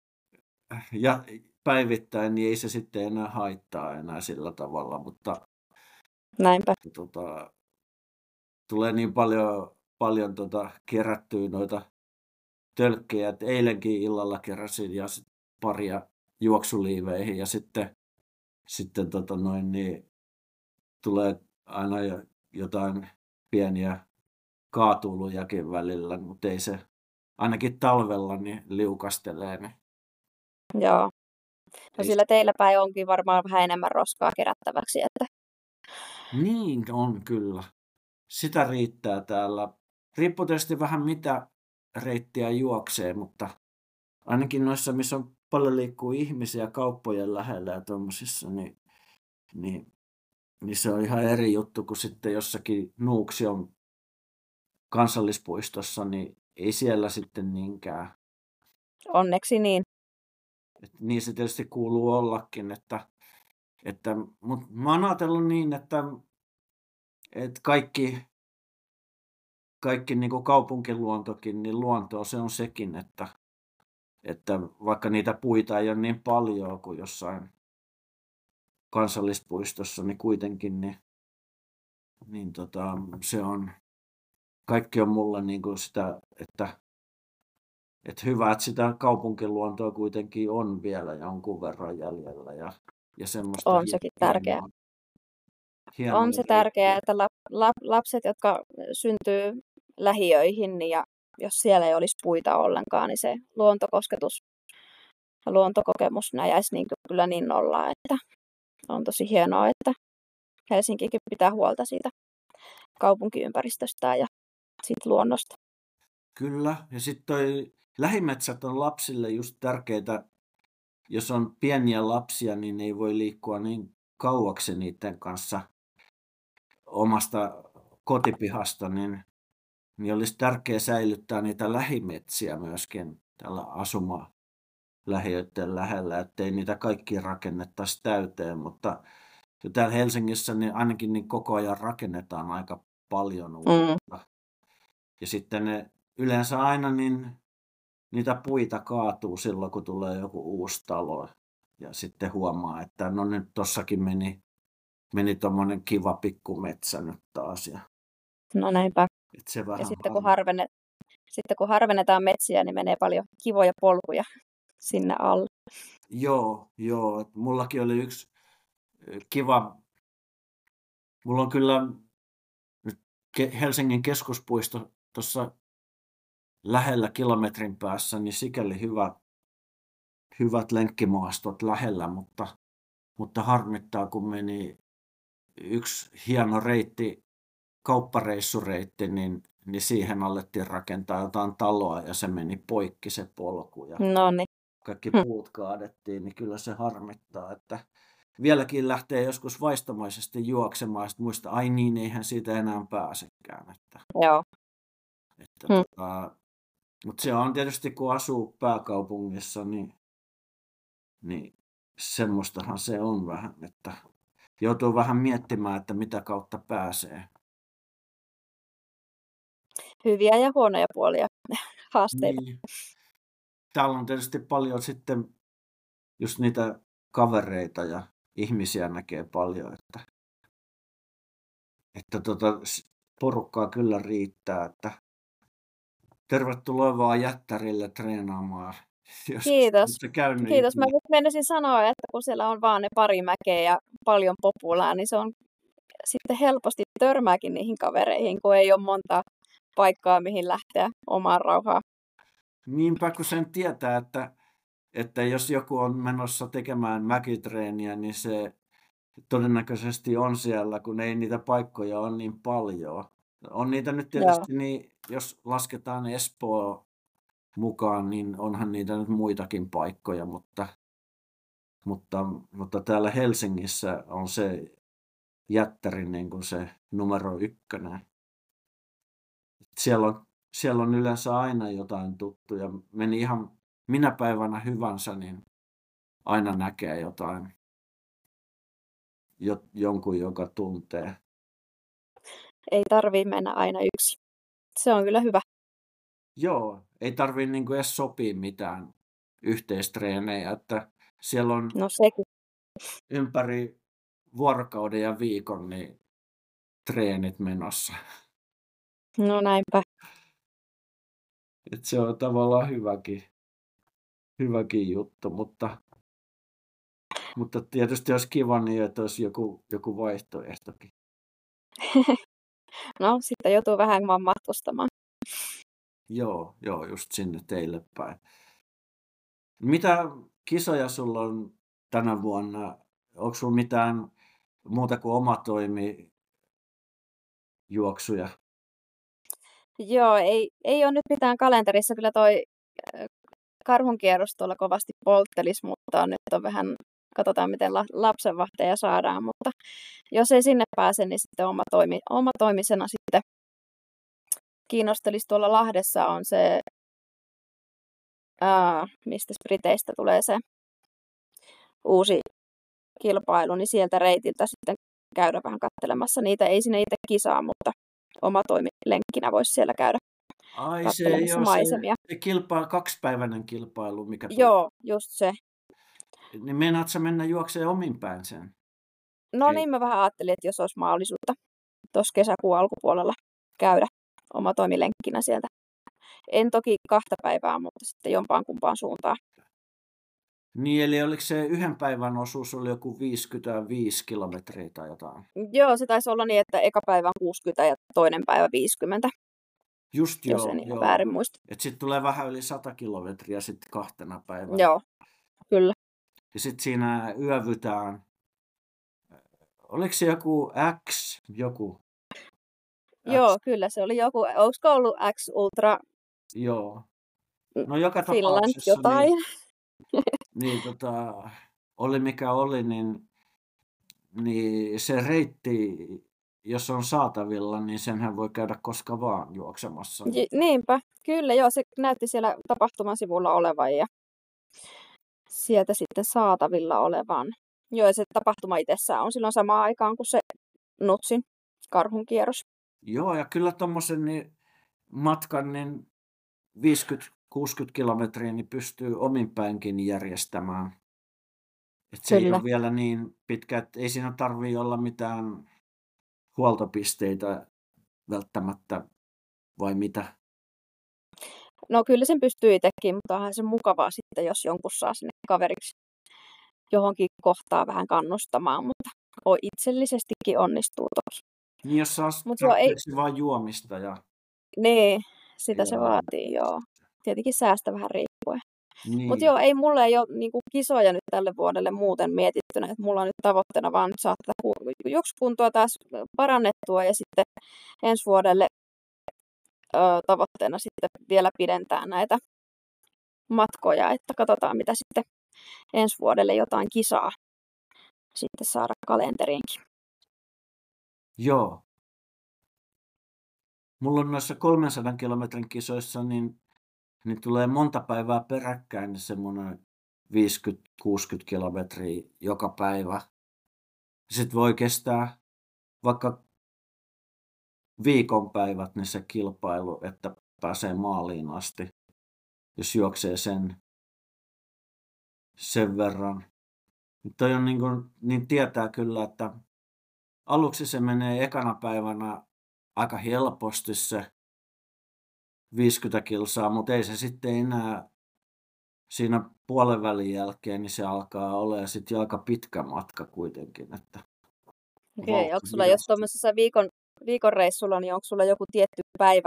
ja päivittäin, niin ei se sitten enää haittaa enää sillä tavalla, mutta Näinpä. Tota, tulee niin paljon, paljon tota, kerättyä noita tölkkejä, että eilenkin illalla keräsin ja sit paria juoksuliiveihin ja sitten, sitten tota noin, niin tulee aina jotain pieniä kaatuulujakin välillä, mutta ei se ainakin talvella niin liukastelee. Niin Joo. No ei sillä teillä päin onkin varmaan vähän enemmän roskaa kerättäväksi. Että... Niin on kyllä. Sitä riittää täällä. Riippuu tietysti vähän mitä reittiä juoksee, mutta ainakin noissa, missä on paljon liikkuu ihmisiä kauppojen lähellä ja tuommoisissa, niin, niin, niin se on ihan eri juttu kuin sitten jossakin Nuuksion kansallispuistossa, niin ei siellä sitten niinkään. Onneksi niin. Et niin se tietysti kuuluu ollakin, että, että mutta mä oon ajatellut niin, että, että kaikki, kaikki niin kuin kaupunkiluontokin, niin luontoa se on sekin, että, että vaikka niitä puita ei ole niin paljon kuin jossain kansallispuistossa, niin kuitenkin niin, niin tota, se on, kaikki on mulle niin kuin sitä, että, että hyvä, että sitä kaupunkiluontoa kuitenkin on vielä jonkun verran jäljellä ja, ja semmoista On sekin tärkeää. hienoa, hienoa On se tärkeää, että lap, lap, lapset, jotka syntyy lähiöihin, niin ja jos siellä ei olisi puita ollenkaan, niin se luontokosketus ja luontokokemus näjäisi niin kyllä niin nollaa, että on tosi hienoa, että Helsinkikin pitää huolta siitä kaupunkiympäristöstä ja siitä luonnosta. Kyllä, ja sitten toi lähimetsät on lapsille just tärkeitä. Jos on pieniä lapsia, niin ei voi liikkua niin kauaksi niiden kanssa omasta kotipihasta, niin, niin olisi tärkeää säilyttää niitä lähimetsiä myöskin tällä asumalähiöiden lähellä, ettei niitä kaikki rakennettaisi täyteen, mutta jo täällä Helsingissä niin ainakin niin koko ajan rakennetaan aika paljon uutta. Mm. Ja sitten ne yleensä aina niin niitä puita kaatuu silloin, kun tulee joku uusi talo. Ja sitten huomaa, että no nyt tossakin meni, meni tommonen kiva pikkumetsä nyt taas. Ja, no näinpä. Et se vähän ja sitten kun, harvennet, sitten kun harvennetaan metsiä, niin menee paljon kivoja polkuja sinne alle. Joo, joo. Et mullakin oli yksi kiva, mulla on kyllä Helsingin keskuspuisto tuossa lähellä kilometrin päässä, niin sikäli hyvä, hyvät lenkkimaastot lähellä, mutta, mutta harmittaa, kun meni yksi hieno reitti, kauppareissureitti, niin, niin siihen alettiin rakentaa jotain taloa ja se meni poikki se polku ja Noniin. kaikki puut kaadettiin, niin kyllä se harmittaa, että vieläkin lähtee joskus vaistomaisesti juoksemaan, sitten muista, ai niin, eihän siitä enää pääsekään. Että, Joo. että hmm. tota, mutta se on tietysti, kun asuu pääkaupungissa, niin, niin semmoistahan se on vähän, että joutuu vähän miettimään, että mitä kautta pääsee. Hyviä ja huonoja puolia, haasteita. Niin. Täällä on tietysti paljon sitten just niitä kavereita ja ihmisiä näkee paljon, että, että tota, porukkaa kyllä riittää, että tervetuloa vaan Jättärille treenaamaan. Jos Kiitos. Kiitos. Mä menisin sanoa, että kun siellä on vaan ne pari mäkeä ja paljon populaa, niin se on sitten helposti törmääkin niihin kavereihin, kun ei ole monta paikkaa, mihin lähteä omaan rauhaan. Niinpä, kun sen tietää, että, että jos joku on menossa tekemään mäkitreeniä, niin se todennäköisesti on siellä, kun ei niitä paikkoja ole niin paljon. On niitä nyt Joo. tietysti, niin, jos lasketaan Espoo mukaan, niin onhan niitä nyt muitakin paikkoja, mutta, mutta, mutta täällä Helsingissä on se jättäri niin kuin se numero ykkönen. Siellä on, siellä on yleensä aina jotain tuttuja. Meni ihan minä päivänä hyvänsä, niin aina näkee jotain, jo, jonkun, joka tuntee. Ei tarvii mennä aina yksin. Se on kyllä hyvä. Joo, ei tarvii niin kuin edes sopia mitään yhteistreenejä, että siellä on No sekin. ympäri vuorokauden ja viikon niin treenit menossa. No näinpä. Et se on tavallaan hyväkin, hyväkin juttu, mutta, mutta tietysti olisi kiva niin, että olisi joku, joku vaihtoehtokin. No sitten joutuu vähän vaan matkustamaan. Joo, joo, just sinne teille päin. Mitä kisoja sulla on tänä vuonna? Onko sulla mitään muuta kuin omatoimi juoksuja? Joo, ei, ei ole nyt mitään kalenterissa. Kyllä toi äh, karhunkierros tuolla kovasti polttelis, mutta nyt on vähän, katsotaan miten la, lapsenvahteja saadaan. Mutta jos ei sinne pääse, niin sitten oma, toimi, oma toimisena sitten kiinnostelisi tuolla Lahdessa on se, ää, mistä Briteistä tulee se uusi kilpailu, niin sieltä reitiltä sitten käydä vähän katselemassa niitä. Ei sinne itse kisaa, mutta oma toimilenkkinä voisi siellä käydä Ai se katselemassa ei ole maisemia. se, se kilpailu, kaksipäiväinen kilpailu, mikä tuli. Joo, just se. Niin meinaat sä mennä juokseen omin päin sen? No Ei. niin, mä vähän ajattelin, että jos olisi mahdollisuutta tuossa kesäkuun alkupuolella käydä oma toimilenkkinä sieltä. En toki kahta päivää, mutta sitten jompaan kumpaan suuntaan. Niin, eli oliko se yhden päivän osuus oli joku viisikymmentäviisi kilometriä tai jotain? Joo, se taisi olla niin, että eka päivä on kuusikymmentä ja toinen päivä viisikymmentä. Just jos joo, en ihan joo. väärin muista. Että sitten tulee vähän yli sata kilometriä sitten kahtena päivänä. Joo, kyllä. Ja sitten siinä yövytään. Oliko se joku X, joku? X. Joo, kyllä se oli joku, olisiko ollut X Ultra Joo. No joka Finland tapauksessa jotain. niin, niin tota, oli mikä oli, niin, niin se reitti, jos on saatavilla, niin senhän voi käydä koska vaan juoksemassa. J- niinpä, kyllä joo, se näytti siellä tapahtuman sivulla olevan ja sieltä sitten saatavilla olevan. Joo, ja se tapahtuma itsessään on silloin samaan aikaan kuin se Nutsin karhunkierros. Joo, ja kyllä tuommoisen niin matkan niin viisikymmentä kuusikymmentä kilometriä niin pystyy omin päinkin järjestämään. Et se ei Kyllä. ole vielä niin pitkä, että ei siinä tarvitse olla mitään huoltopisteitä välttämättä, vai mitä? No kyllä sen pystyy itsekin, mutta onhan se mukavaa sitten, jos jonkun saa sinne kaveriksi johonkin kohtaan vähän kannustamaan, mutta o- itsellisestikin onnistuu toki. Niin jos saa Mut joo, ei, tarpeeksi vaan juomista ja... niin, sitä ja se vaatii, joo. Tietenkin säästä vähän riippuen. niin. Mutta joo, ei mulle ei ole niinku kisoja nyt tälle vuodelle muuten mietittynä, että mulla on nyt tavoitteena vaan nyt saattaa juoksukuntoa taas parannettua ja sitten ensi vuodelle ö, tavoitteena sitten vielä pidentää näitä matkoja, että katsotaan mitä sitten ensi vuodelle jotain kisaa sitten saada kalenteriinkin. Joo. Mulla on noissa kolmensadan kilometrin kisoissa, niin, niin tulee monta päivää peräkkäin niin semmoinen viisikymmentä kuusikymmentä kilometriä joka päivä. Sitten voi kestää vaikka viikonpäivät niin se kilpailu, että pääsee maaliin asti, jos juoksee sen, sen verran. Toi on niin, kuin, niin tietää kyllä, että aluksi se menee ekana päivänä aika helposti se viisikymmentä kilsaa, mutta ei se sitten enää siinä puolen välin jälkeen, niin se alkaa olla sitten aika pitkä matka kuitenkin. Että Okei, onko sulla, jos tuommoisessa viikon, viikon reissulla, niin onko sulla joku tietty päivä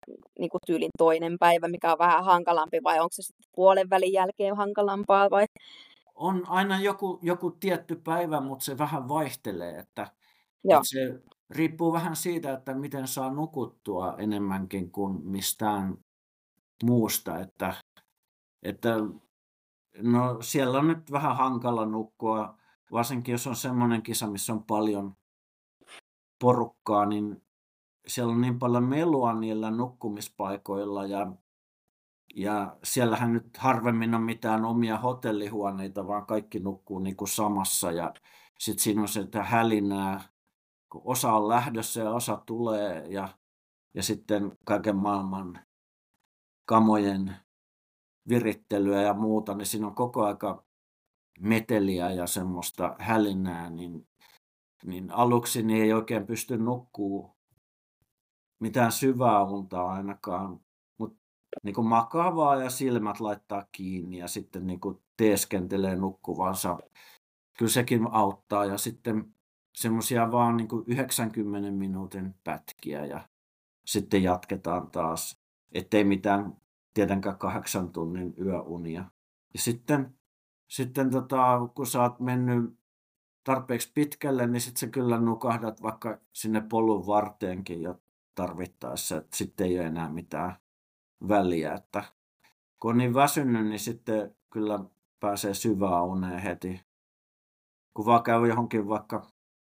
niin kuin tyylin toinen päivä, mikä on vähän hankalampi, vai onko se sitten puolen välin jälkeen hankalampaa? Vai? On aina joku, joku tietty päivä, mutta se vähän vaihtelee, että, Joo. että se riippuu vähän siitä, että miten saa nukuttua enemmänkin kuin mistään muusta. Että, että, no, siellä on nyt vähän hankala nukkua, varsinkin jos on semmoinen kisa, missä on paljon porukkaa, niin siellä on niin paljon melua niillä nukkumispaikoilla ja, ja siellähän nyt harvemmin on mitään omia hotellihuoneita, vaan kaikki nukkuu niin kuin samassa ja sitten siinä on sitä hälinää, kun osa on lähdössä ja osa tulee ja, ja sitten kaiken maailman kamojen virittelyä ja muuta, niin siinä on koko aika meteliä ja semmoista hälinää, niin, niin aluksi niin ei oikein pysty nukkuu mitään syvää unta ainakaan, mutta niin makaa vaan ja silmät laittaa kiinni ja sitten niin teeskentelee nukkuvansa. Kyllä sekin auttaa ja sitten semmoisia vaan niin yhdeksänkymmenen minuutin pätkiä ja sitten jatketaan taas, ettei mitään tietenkään kahdeksan tunnin yöunia. Ja sitten, sitten tota, kun sä oot mennyt tarpeeksi pitkälle, niin sitten sä kyllä nukahdat vaikka sinne polun varteenkin jo tarvittaessa, että sitten ei ole enää mitään väliä. Että kun on niin väsynyt, niin sitten kyllä pääsee syvään uneen heti. Kun vaan käy johonkin vaikka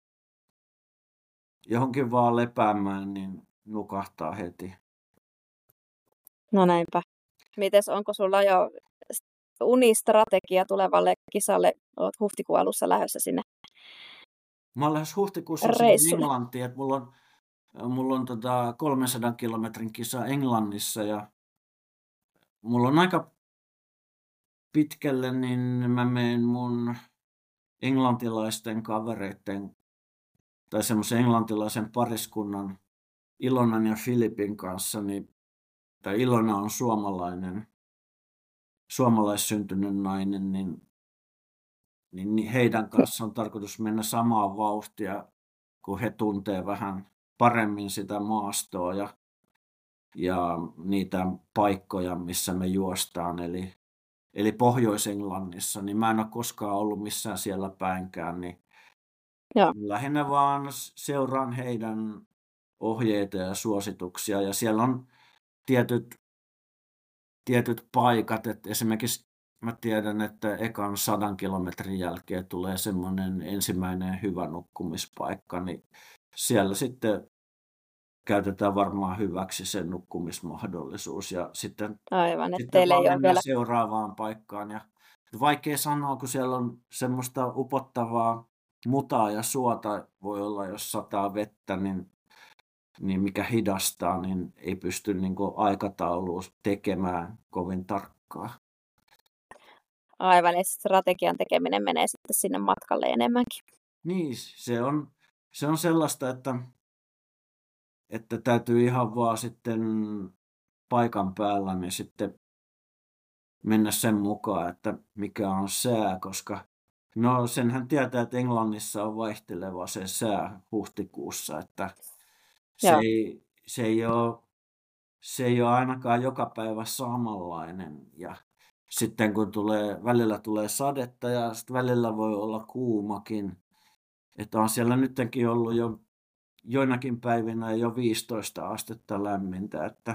johonkin vaan lepäämään, niin nukahtaa heti. No näinpä. Mites, onko sulla jo unistrategia tulevalle kisalle? Olet huhtikuun alussa lähdössä sinne Mä olen lähes huhtikuussa sinne Englantiin, että mulla on, mulla on tota kolmensadan kilometrin kisa Englannissa ja mulla on aika pitkälle, niin mä menen mun englantilaisten kavereiden tai semmoisen englantilaisen pariskunnan Ilonan ja Filipin kanssa, niin, tai Ilona on suomalainen, suomalaissyntynyt nainen, niin, niin heidän kanssa on tarkoitus mennä samaa vauhtia, kun he tuntee vähän paremmin sitä maastoa ja, ja niitä paikkoja, missä me juostaan. Eli, eli Pohjois-Englannissa, niin mä en ole koskaan ollut missään siellä päinkään, niin Joo. lähinnä vaan seuraan heidän ohjeita ja suosituksia. Ja siellä on tietyt, tietyt paikat, että esimerkiksi mä tiedän, että ekan sadan kilometrin jälkeen tulee semmoinen ensimmäinen hyvä nukkumispaikka, niin siellä sitten käytetään varmaan hyväksi sen nukkumismahdollisuus ja sitten, Aivan, sitten vaan mennään vielä seuraavaan paikkaan. Ja vaikea sanoa, kun siellä on semmoista upottavaa mutaa ja suota voi olla, jos sataa vettä, niin, niin mikä hidastaa, niin ei pysty niin kuin aikataulua tekemään kovin tarkkaa. Aivan, ja strategian tekeminen menee sitten sinne matkalle enemmänkin. Niin, se on, se on sellaista, että, että täytyy ihan vaan sitten paikan päällä niin sitten mennä sen mukaan, että mikä on sää, koska no senhän tietää, että Englannissa on vaihteleva se sää huhtikuussa, että se ei, se, ei ole, se ei ole ainakaan joka päivä samanlainen ja sitten kun tulee, välillä tulee sadetta ja sitten välillä voi olla kuumakin, että on siellä nytkin ollut jo joinakin päivinä jo viisitoista astetta lämmintä, että,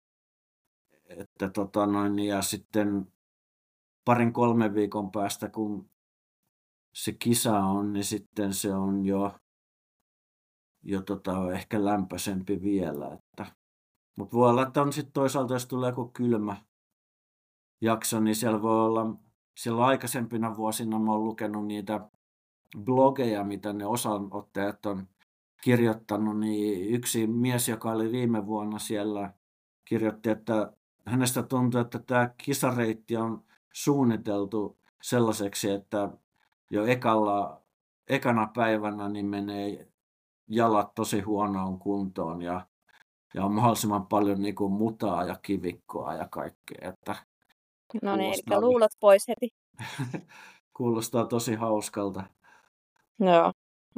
että tota noin, ja sitten parin kolmen viikon päästä, kun se kisa on, niin sitten se on jo, jo tota, ehkä lämpöisempi vielä. Että. Mutta voi olla, että on sitten toisaalta, jos tulee joku kylmä jakso, niin siellä voi olla, siellä aikaisempina vuosina mä oon lukenut niitä blogeja, mitä ne osanottajat on kirjoittanut, niin yksi mies, joka oli viime vuonna siellä, kirjoitti, että hänestä tuntuu, että tämä kisareitti on suunniteltu sellaiseksi, että jo ekalla, ekana päivänä niin menee jalat tosi huonoon kuntoon ja, ja on mahdollisimman paljon niin kuin mutaa ja kivikkoa ja kaikkea. Että no niin, eli luulot pois heti. Kuulostaa tosi hauskalta. Joo.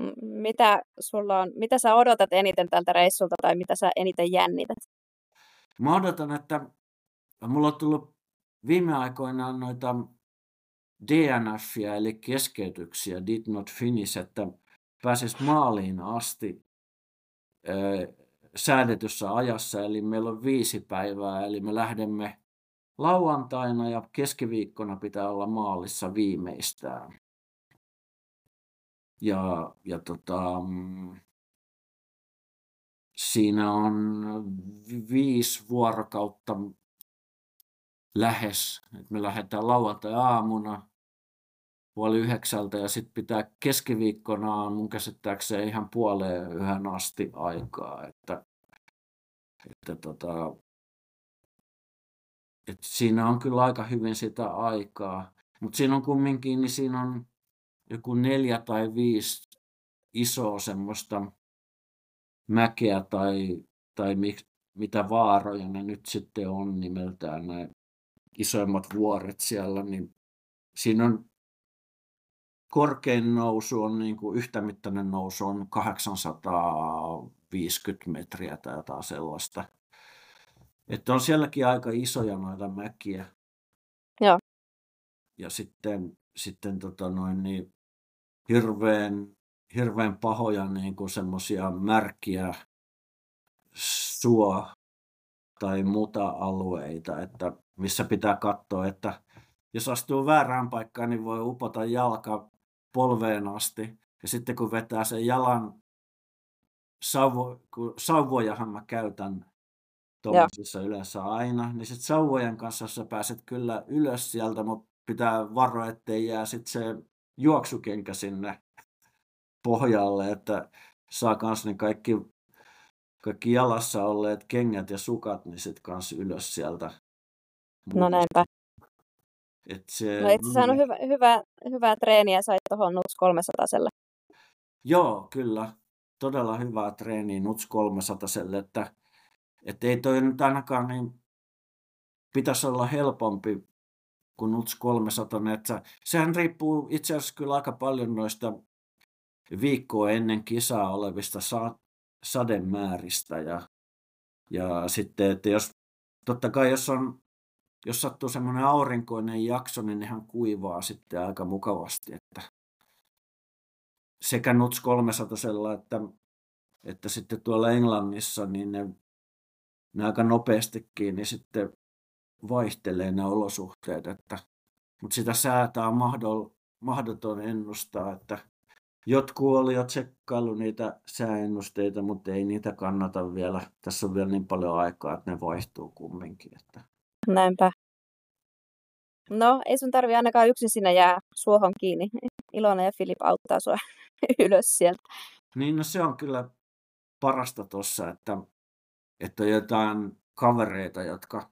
Mitä, sulla on, mitä sä odotat eniten tältä reissulta tai mitä sä eniten jännität? Mä odotan, että mulla on tullut viime aikoina noita D N F:iä eli keskeytyksiä, did not finish, että pääsis maaliin asti ö, säädetyssä ajassa, eli meillä on viisi päivää, eli me lähdemme lauantaina ja keskiviikkona pitää olla maalissa viimeistään. Ja, ja tota, mm, siinä on viisi vuorokautta lähes. Et me lähdetään lauantai-aamuna puoli yhdeksältä ja sitten pitää keskiviikkona mun käsittääkseen ihan puoleen yhden asti aikaa. Että, että tota, et siinä on kyllä aika hyvin sitä aikaa. Mutta siinä on kumminkin, niin siinä on joku neljä tai viisi isoa semmoista mäkeä tai, tai mik, mitä vaaroja ne nyt sitten on nimeltään, nämä isoimmat vuoret siellä, niin siinä on korkein nousu on niin kuin yhtämittainen nousu on kahdeksansataaviisikymmentä metriä tai jotain sellaista. Että on sielläkin aika isoja noita mäkiä. Joo. Ja sitten, sitten tota noin, niin hirveän, hirveän pahoja niin kuin semmoisia märkiä suo- tai muta-alueita, että missä pitää katsoa, että jos astuu väärään paikkaan, niin voi upota jalka polveen asti. Ja sitten kun vetää sen jalan, sauvo, kun sauvojahan mä käytän tuollaisissa yleensä aina, niin sitten sauvojen kanssa sä pääset kyllä ylös sieltä, mutta pitää varoa, ettei jää sitten se juoksukenkä sinne pohjalle, että saa kans ne kaikki, kaikki jalassa olleet kengät ja sukat, niin sitten kans ylös sieltä. No näinpä. Et se, No itse asiassa on hyvä, hyvä, hyvää treeniä sait tuohon Nuts kolmesataaselle. Joo, kyllä. Todella hyvää treeniä Nuts kolmesataaselle, että et ei toi nyt ainakaan niin pitäisi olla helpompi kuin Nuts kolmesataa. Että sehän riippuu itse asiassa kyllä aika paljon noista viikkoa ennen kisaa olevista sa- sademääristä ja, ja sitten, että jos totta kai jos on jos sattuu semmoinen aurinkoinen jakso, niin nehän kuivaa sitten aika mukavasti, että sekä Nuts kolmesataa että, että sitten tuolla Englannissa, niin ne, ne aika nopeastikin niin sitten vaihtelee ne olosuhteet, että, mutta sitä säätä on mahdoton ennustaa, että jotkut oli jo tsekkailu niitä sääennusteita, mutta ei niitä kannata vielä. Tässä on vielä niin paljon aikaa, että ne vaihtuu kumminkin. Että. Näinpä. No, ei sun tarvi ainakaan yksin sinne jää suohon kiinni. Ilona ja Filip auttaa sua ylös sieltä. Niin, no se on kyllä parasta tuossa, että, että on jotain kavereita, jotka...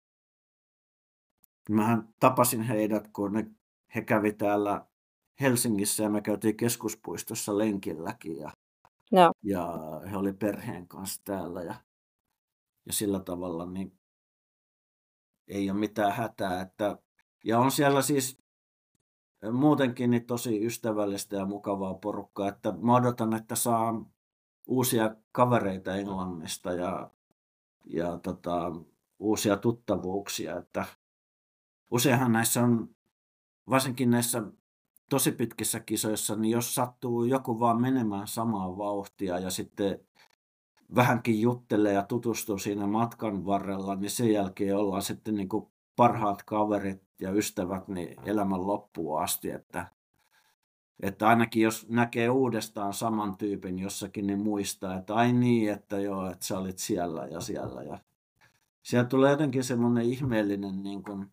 Mähän tapasin heidät, kun ne, he kävi täällä Helsingissä ja me käytiin keskuspuistossa lenkilläkin. Ja, no. ja he oli perheen kanssa täällä ja, ja sillä tavalla niin ei ole mitään hätää. Että, ja on siellä siis muutenkin niin tosi ystävällistä ja mukavaa porukkaa, että mä odotan, että saa uusia kavereita Englannista ja, ja tota, uusia tuttavuuksia, että useinhan näissä on, varsinkin näissä tosi pitkissä kisoissa, niin jos sattuu joku vaan menemään samaa vauhtia ja sitten vähänkin juttelee ja tutustuu siinä matkan varrella, niin sen jälkeen ollaan sitten niin kuin parhaat kaverit ja ystävät niin elämän loppuun asti, että, että ainakin jos näkee uudestaan saman tyypin jossakin, niin muistaa, että ai niin, että joo, että sä olit siellä ja siellä. Ja siellä tulee jotenkin semmoinen ihmeellinen niin kuin,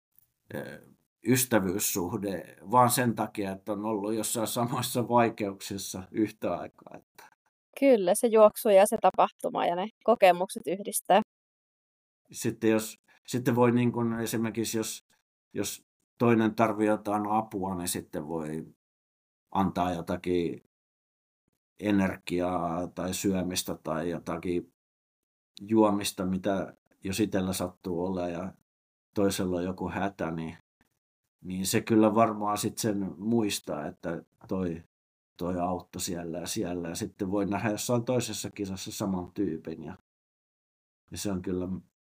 ystävyyssuhde vaan sen takia, että on ollut jossain samoissa vaikeuksissa yhtä aikaa. Että. Kyllä, se juoksu ja se tapahtuma ja ne kokemukset yhdistää. Sitten, jos, sitten voi niin kuin esimerkiksi, jos, jos toinen tarvitsee jotain apua, niin sitten voi antaa jotakin energiaa tai syömistä tai jotakin juomista, mitä jos itsellä sattuu olla ja toisella on joku hätä, niin, niin se kyllä varmaan sitten sen muistaa, että toi, toi auttoi siellä ja siellä. Ja sitten voi nähdä jossain toisessa kisassa saman tyypin. Ja, ja se on kyllä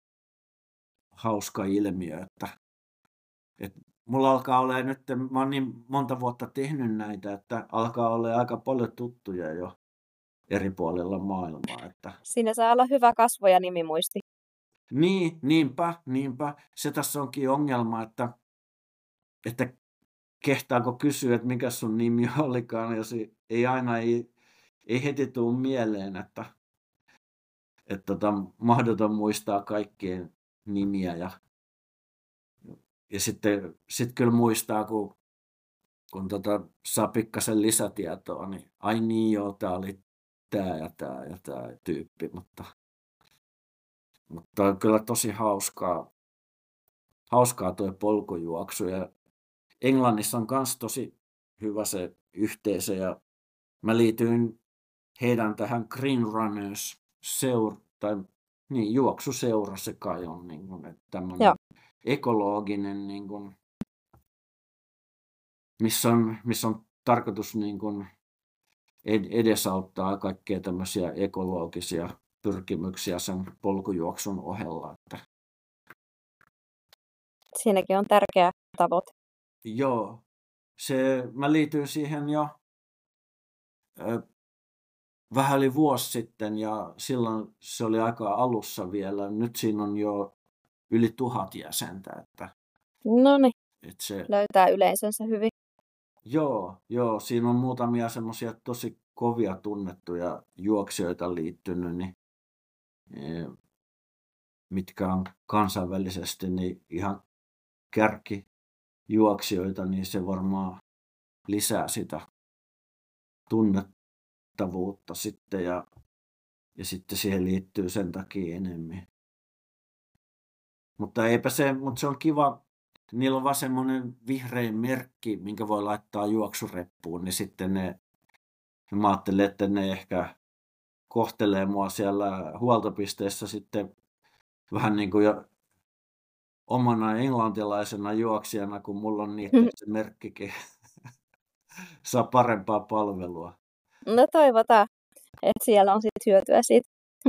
hauska ilmiö, että, että mulla alkaa olla nyt, mä oon niin monta vuotta tehnyt näitä, että alkaa olla aika paljon tuttuja jo eri puolilla maailmaa. Että... Siinä saa olla hyvä kasvo ja nimimuisti. Niin, niinpä, niinpä. Se tässä onkin ongelma, että, että kehtaanko kysyä, että mikä sun nimi olikaan, ja se ei aina ei, ei heti tule mieleen, että, että tota, mahdoton muistaa kaikkien nimiä. Ja, ja sitten sit kyllä muistaa, kun, kun tota, saa pikkasen lisätietoa, niin ai niin joo, tää oli tää ja tää ja tää tyyppi, mutta, mutta on kyllä tosi hauskaa, hauskaa tuo polkujuoksu. Ja Englannissa on myös tosi hyvä se yhteisö, ja mä liityin heidän tähän Green Runners seur tai niin, juoksuseura se kai on niin kuin, että tämmöinen ekologinen, niin kuin, missä on, missä on tarkoitus niin kuin edesauttaa kaikkea tämmöisiä ekologisia pyrkimyksiä sen polkujuoksun ohella. Että... Siinäkin on tärkeä tavoite. Joo, se, mä liityin siihen jo ö, vähän yli vuosi sitten, ja silloin se oli aika alussa vielä. Nyt siinä on jo yli tuhat jäsentä. Että, no niin, että se, löytää yleisönsä hyvin. Joo, joo, siinä on muutamia semmoisia tosi kovia tunnettuja juoksijoita liittynyt, niin, mitkä on kansainvälisesti niin ihan kärkijuoksijoita, niin se varmaan lisää sitä tunnettavuutta sitten, ja, ja sitten siihen liittyy sen takia enemmän. Mutta eipä se, mutta se on kiva, niillä on vaan semmoinen vihreä merkki, minkä voi laittaa juoksureppuun, niin sitten ne, mä ajattelen, että ne ehkä kohtelee mua siellä huoltopisteessä sitten vähän niin kuin jo omana englantilaisena juoksijana, kun mulla on niitä se merkkikin. Saa parempaa palvelua. No toivotaan, että siellä on sitten hyötyä siitä.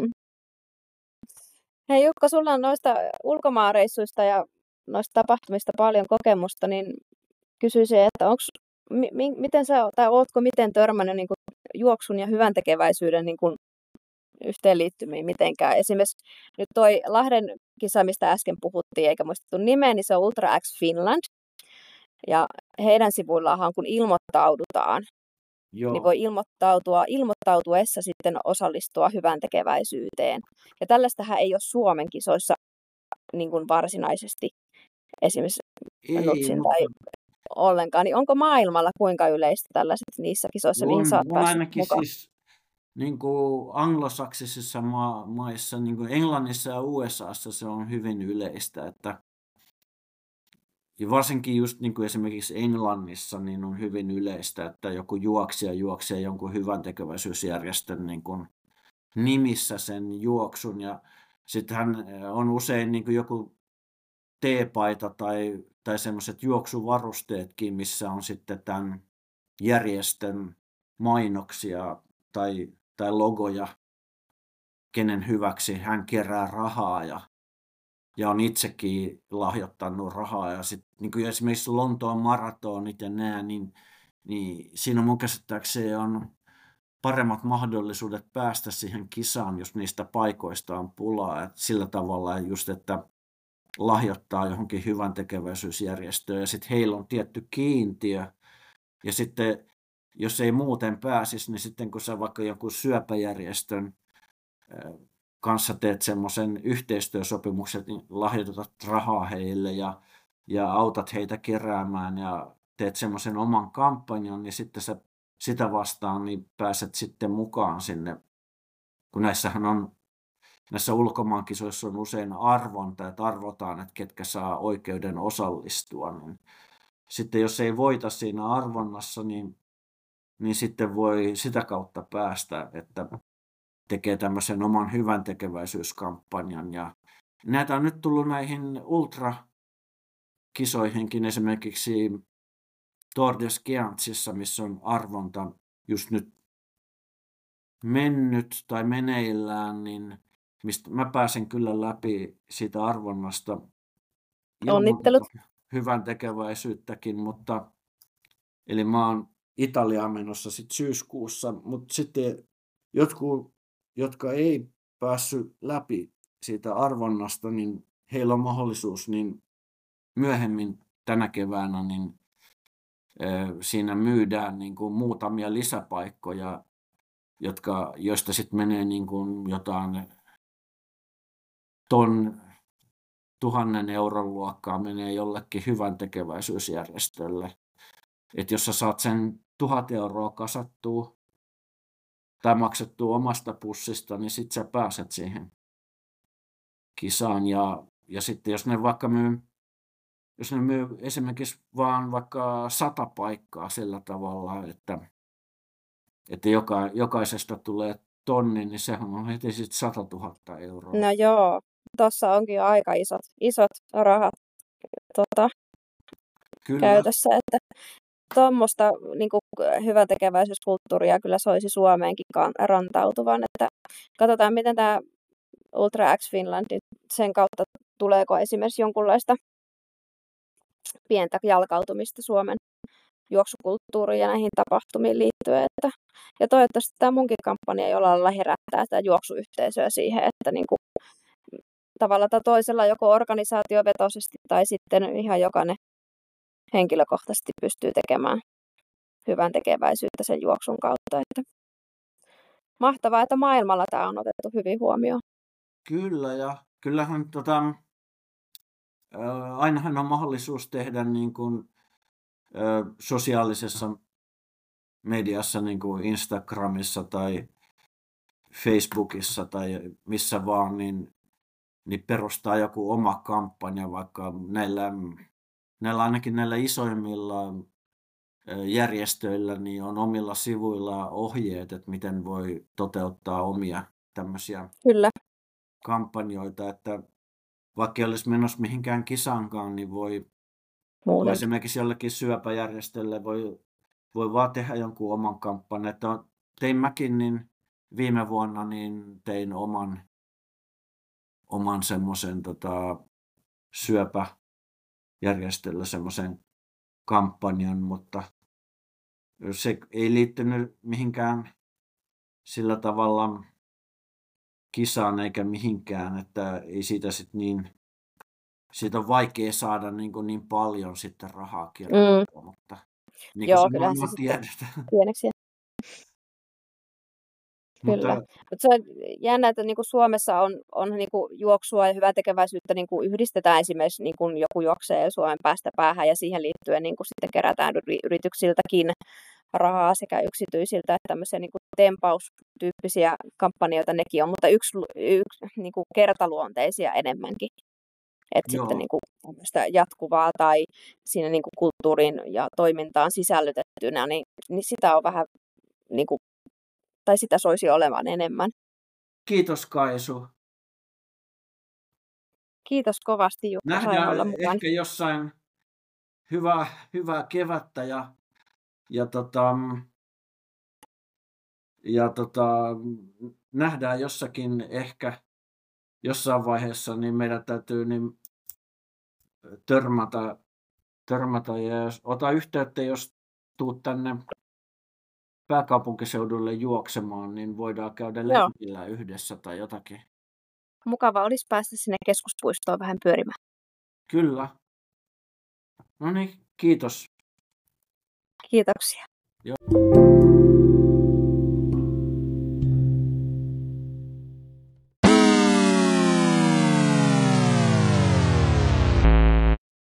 Hei Jukka, sulla on noista ulkomaareissuista ja noista tapahtumista paljon kokemusta, niin kysyisin, että onks, mi, miten sä, tai ootko miten törmännyt niin kuin juoksun ja hyvän tekeväisyyden niin kuin yhteenliittymiin mitenkään? Esimerkiksi nyt toi Lahden kisa, mistä äsken puhuttiin, eikä muistettu nimeä, niin se on Ultra X Finland. Ja heidän sivuillaan, kun ilmoittaudutaan, Joo. niin voi ilmoittautua, ilmoittautuessa sitten osallistua hyvän tekeväisyyteen. Ja tällaistähän ei ole Suomen kisoissa niin kuin varsinaisesti esimerkiksi Ei, Nutsin mutta... tai ollenkaan. Niin onko maailmalla kuinka yleistä tällaiset niissä kisoissa, on, mihin sä oot on päässyt ainakin mukaan? siis niin kuin anglosaksisissa ma- maissa, niin kuin Englannissa ja U S A:ssa se on hyvin yleistä, että ja varsinkin just niin kuin esimerkiksi Englannissa niin on hyvin yleistä, että joku juoksija juoksee jonkun hyvän tekeväisyysjärjestön niin kuin nimissä sen juoksun, ja sitten hän on usein niin kuin joku teepaita tai, tai semmoiset juoksuvarusteetkin, missä on sitten tämän järjestön mainoksia tai, tai logoja, kenen hyväksi hän kerää rahaa ja, ja on itsekin lahjoittanut rahaa. Ja sitten niin kuin esimerkiksi Lontoon maratonit ja nämä, niin, niin siinä mun käsittääkseni on paremmat mahdollisuudet päästä siihen kisaan, jos niistä paikoista on pulaa. Et sillä tavalla just, että lahjoittaa johonkin hyvän tekeväisyysjärjestöön ja sitten heillä on tietty kiintiö. Ja sitten jos ei muuten pääsisi, niin sitten kun sä vaikka jonkun syöpäjärjestön kanssa teet semmoisen yhteistyösopimuksen, niin lahjoitat rahaa heille ja, ja autat heitä keräämään ja teet semmoisen oman kampanjan, niin sitten sä sitä vastaan niin pääset sitten mukaan sinne, kun näissähän on, näissä ulkomaankisoissa on usein arvonta, että arvotaan, että ketkä saa oikeuden osallistua, niin sitten jos ei voita siinä arvonnassa, niin, niin sitten voi sitä kautta päästä, että tekee tämmöisen oman hyvän tekeväisyyskampanjan. Ja näitä on nyt tullut näihin ultrakisoihinkin, esimerkiksi Tour de Skiantsissa, missä on arvonta just nyt mennyt tai meneillään, niin mistä mä pääsen kyllä läpi siitä arvonnasta ilman Onnittelut. tätä hyvän tekeväisyyttäkin, mutta eli mä oon Italiaan menossa sit syyskuussa, mutta sitten jotkut, jotka ei päässyt läpi siitä arvonnasta, niin heillä on mahdollisuus niin myöhemmin tänä keväänä, niin siinä myydään niin kuin muutamia lisäpaikkoja, jotka, joista sitten menee niin kuin jotain ton tuhannen euron luokkaa menee jollekin hyvän tekeväisyysjärjestölle. Että jos sä saat sen tuhat euroa kasattua tai maksettua omasta pussista, niin sit sä pääset siihen kisaan. Ja, ja sitten jos ne vaikka myy, jos ne myy esimerkiksi vaan vaikka sata paikkaa sillä tavalla, että, että joka, jokaisesta tulee tonni, niin sehän on heti sitten satatuhatta euroa. No joo, tuossa onkin jo aika isot, isot rahat tota, käytössä, että tuommoista niin hyväntekeväisyyskulttuuria kyllä soisi Suomeenkin rantautuvan, että katsotaan miten tämä Ultra X Finland, sen kautta tuleeko esimerkiksi jonkunlaista pientä jalkautumista Suomen juoksukulttuuriin ja näihin tapahtumiin liittyen. Että, ja toivottavasti tämä munkin kampanja jollain lailla herättää sitä juoksuyhteisöä siihen, että niin kuin, tavalla tai toisella joko organisaatiovetoisesti tai sitten ihan jokainen henkilökohtaisesti pystyy tekemään hyvän tekeväisyyttä sen juoksun kautta. Että mahtavaa, että maailmalla tämä on otettu hyvin huomioon. Kyllä, ja kyllähän tota, ää, ainahan on mahdollisuus tehdä niin kuin, ää, sosiaalisessa mediassa, niin kuin Instagramissa tai Facebookissa tai missä vaan, niin, niin perustaa joku oma kampanja, vaikka näillä, näillä ainakin näillä isoimmilla järjestöillä niin on omilla sivuilla ohjeet, että miten voi toteuttaa omia tämmöisiä Kyllä. kampanjoita, että vaikka ei olisi menossa mihinkään kisankaan, niin voi, voi esimerkiksi jollekin syöpäjärjestölle voi, voi vaan tehdä jonkun oman kampanjan. Että tein mäkin niin viime vuonna niin tein oman, oman semmoisen tota, syöpäjärjestölle semmoisen kampanjan, mutta se ei liittynyt mihinkään sillä tavalla kisaan eikä mihinkään, että ei siitä sit niin, siitä on vaikea saada niin, kuin niin paljon sitten rahaa kirjoittaa, mm. mutta niin Joo, kuin kyllähän se tiedetään. Pieneksi. Kyllä. Mutta, Mutta se on jännä, että niinku Suomessa on, on niinku juoksua ja hyväntekeväisyyttä niinku yhdistetään esimerkiksi niinku joku juoksee Suomen päästä päähän ja siihen liittyen niinku sitten kerätään yrityksiltäkin rahaa sekä yksityisiltä että tämmöisiä niinku tempaustyyppisiä kampanjoita nekin on, mutta yksi, yksi niinku kertaluonteisia enemmänkin. Että sitten niinku tämmöistä jatkuvaa tai siinä niinku kulttuuriin ja toimintaan sisällytettynä, niin, niin sitä on vähän niinku tai sitä soisi olevan enemmän. Kiitos Kaisu. Kiitos kovasti Jukka. Nähdään ehkä jossain hyvää, hyvää kevättä ja, ja, tota, ja tota, nähdään jossakin ehkä jossain vaiheessa, niin meidän täytyy niin törmätä, törmätä ja jos, ota yhteyttä, jos tuut tänne pääkaupunkiseudulle juoksemaan, niin voidaan käydä lenkillä yhdessä tai jotakin. Mukava olisi päästä sinne keskuspuistoon vähän pyörimään. Kyllä. No niin, kiitos. Kiitoksia. Joo.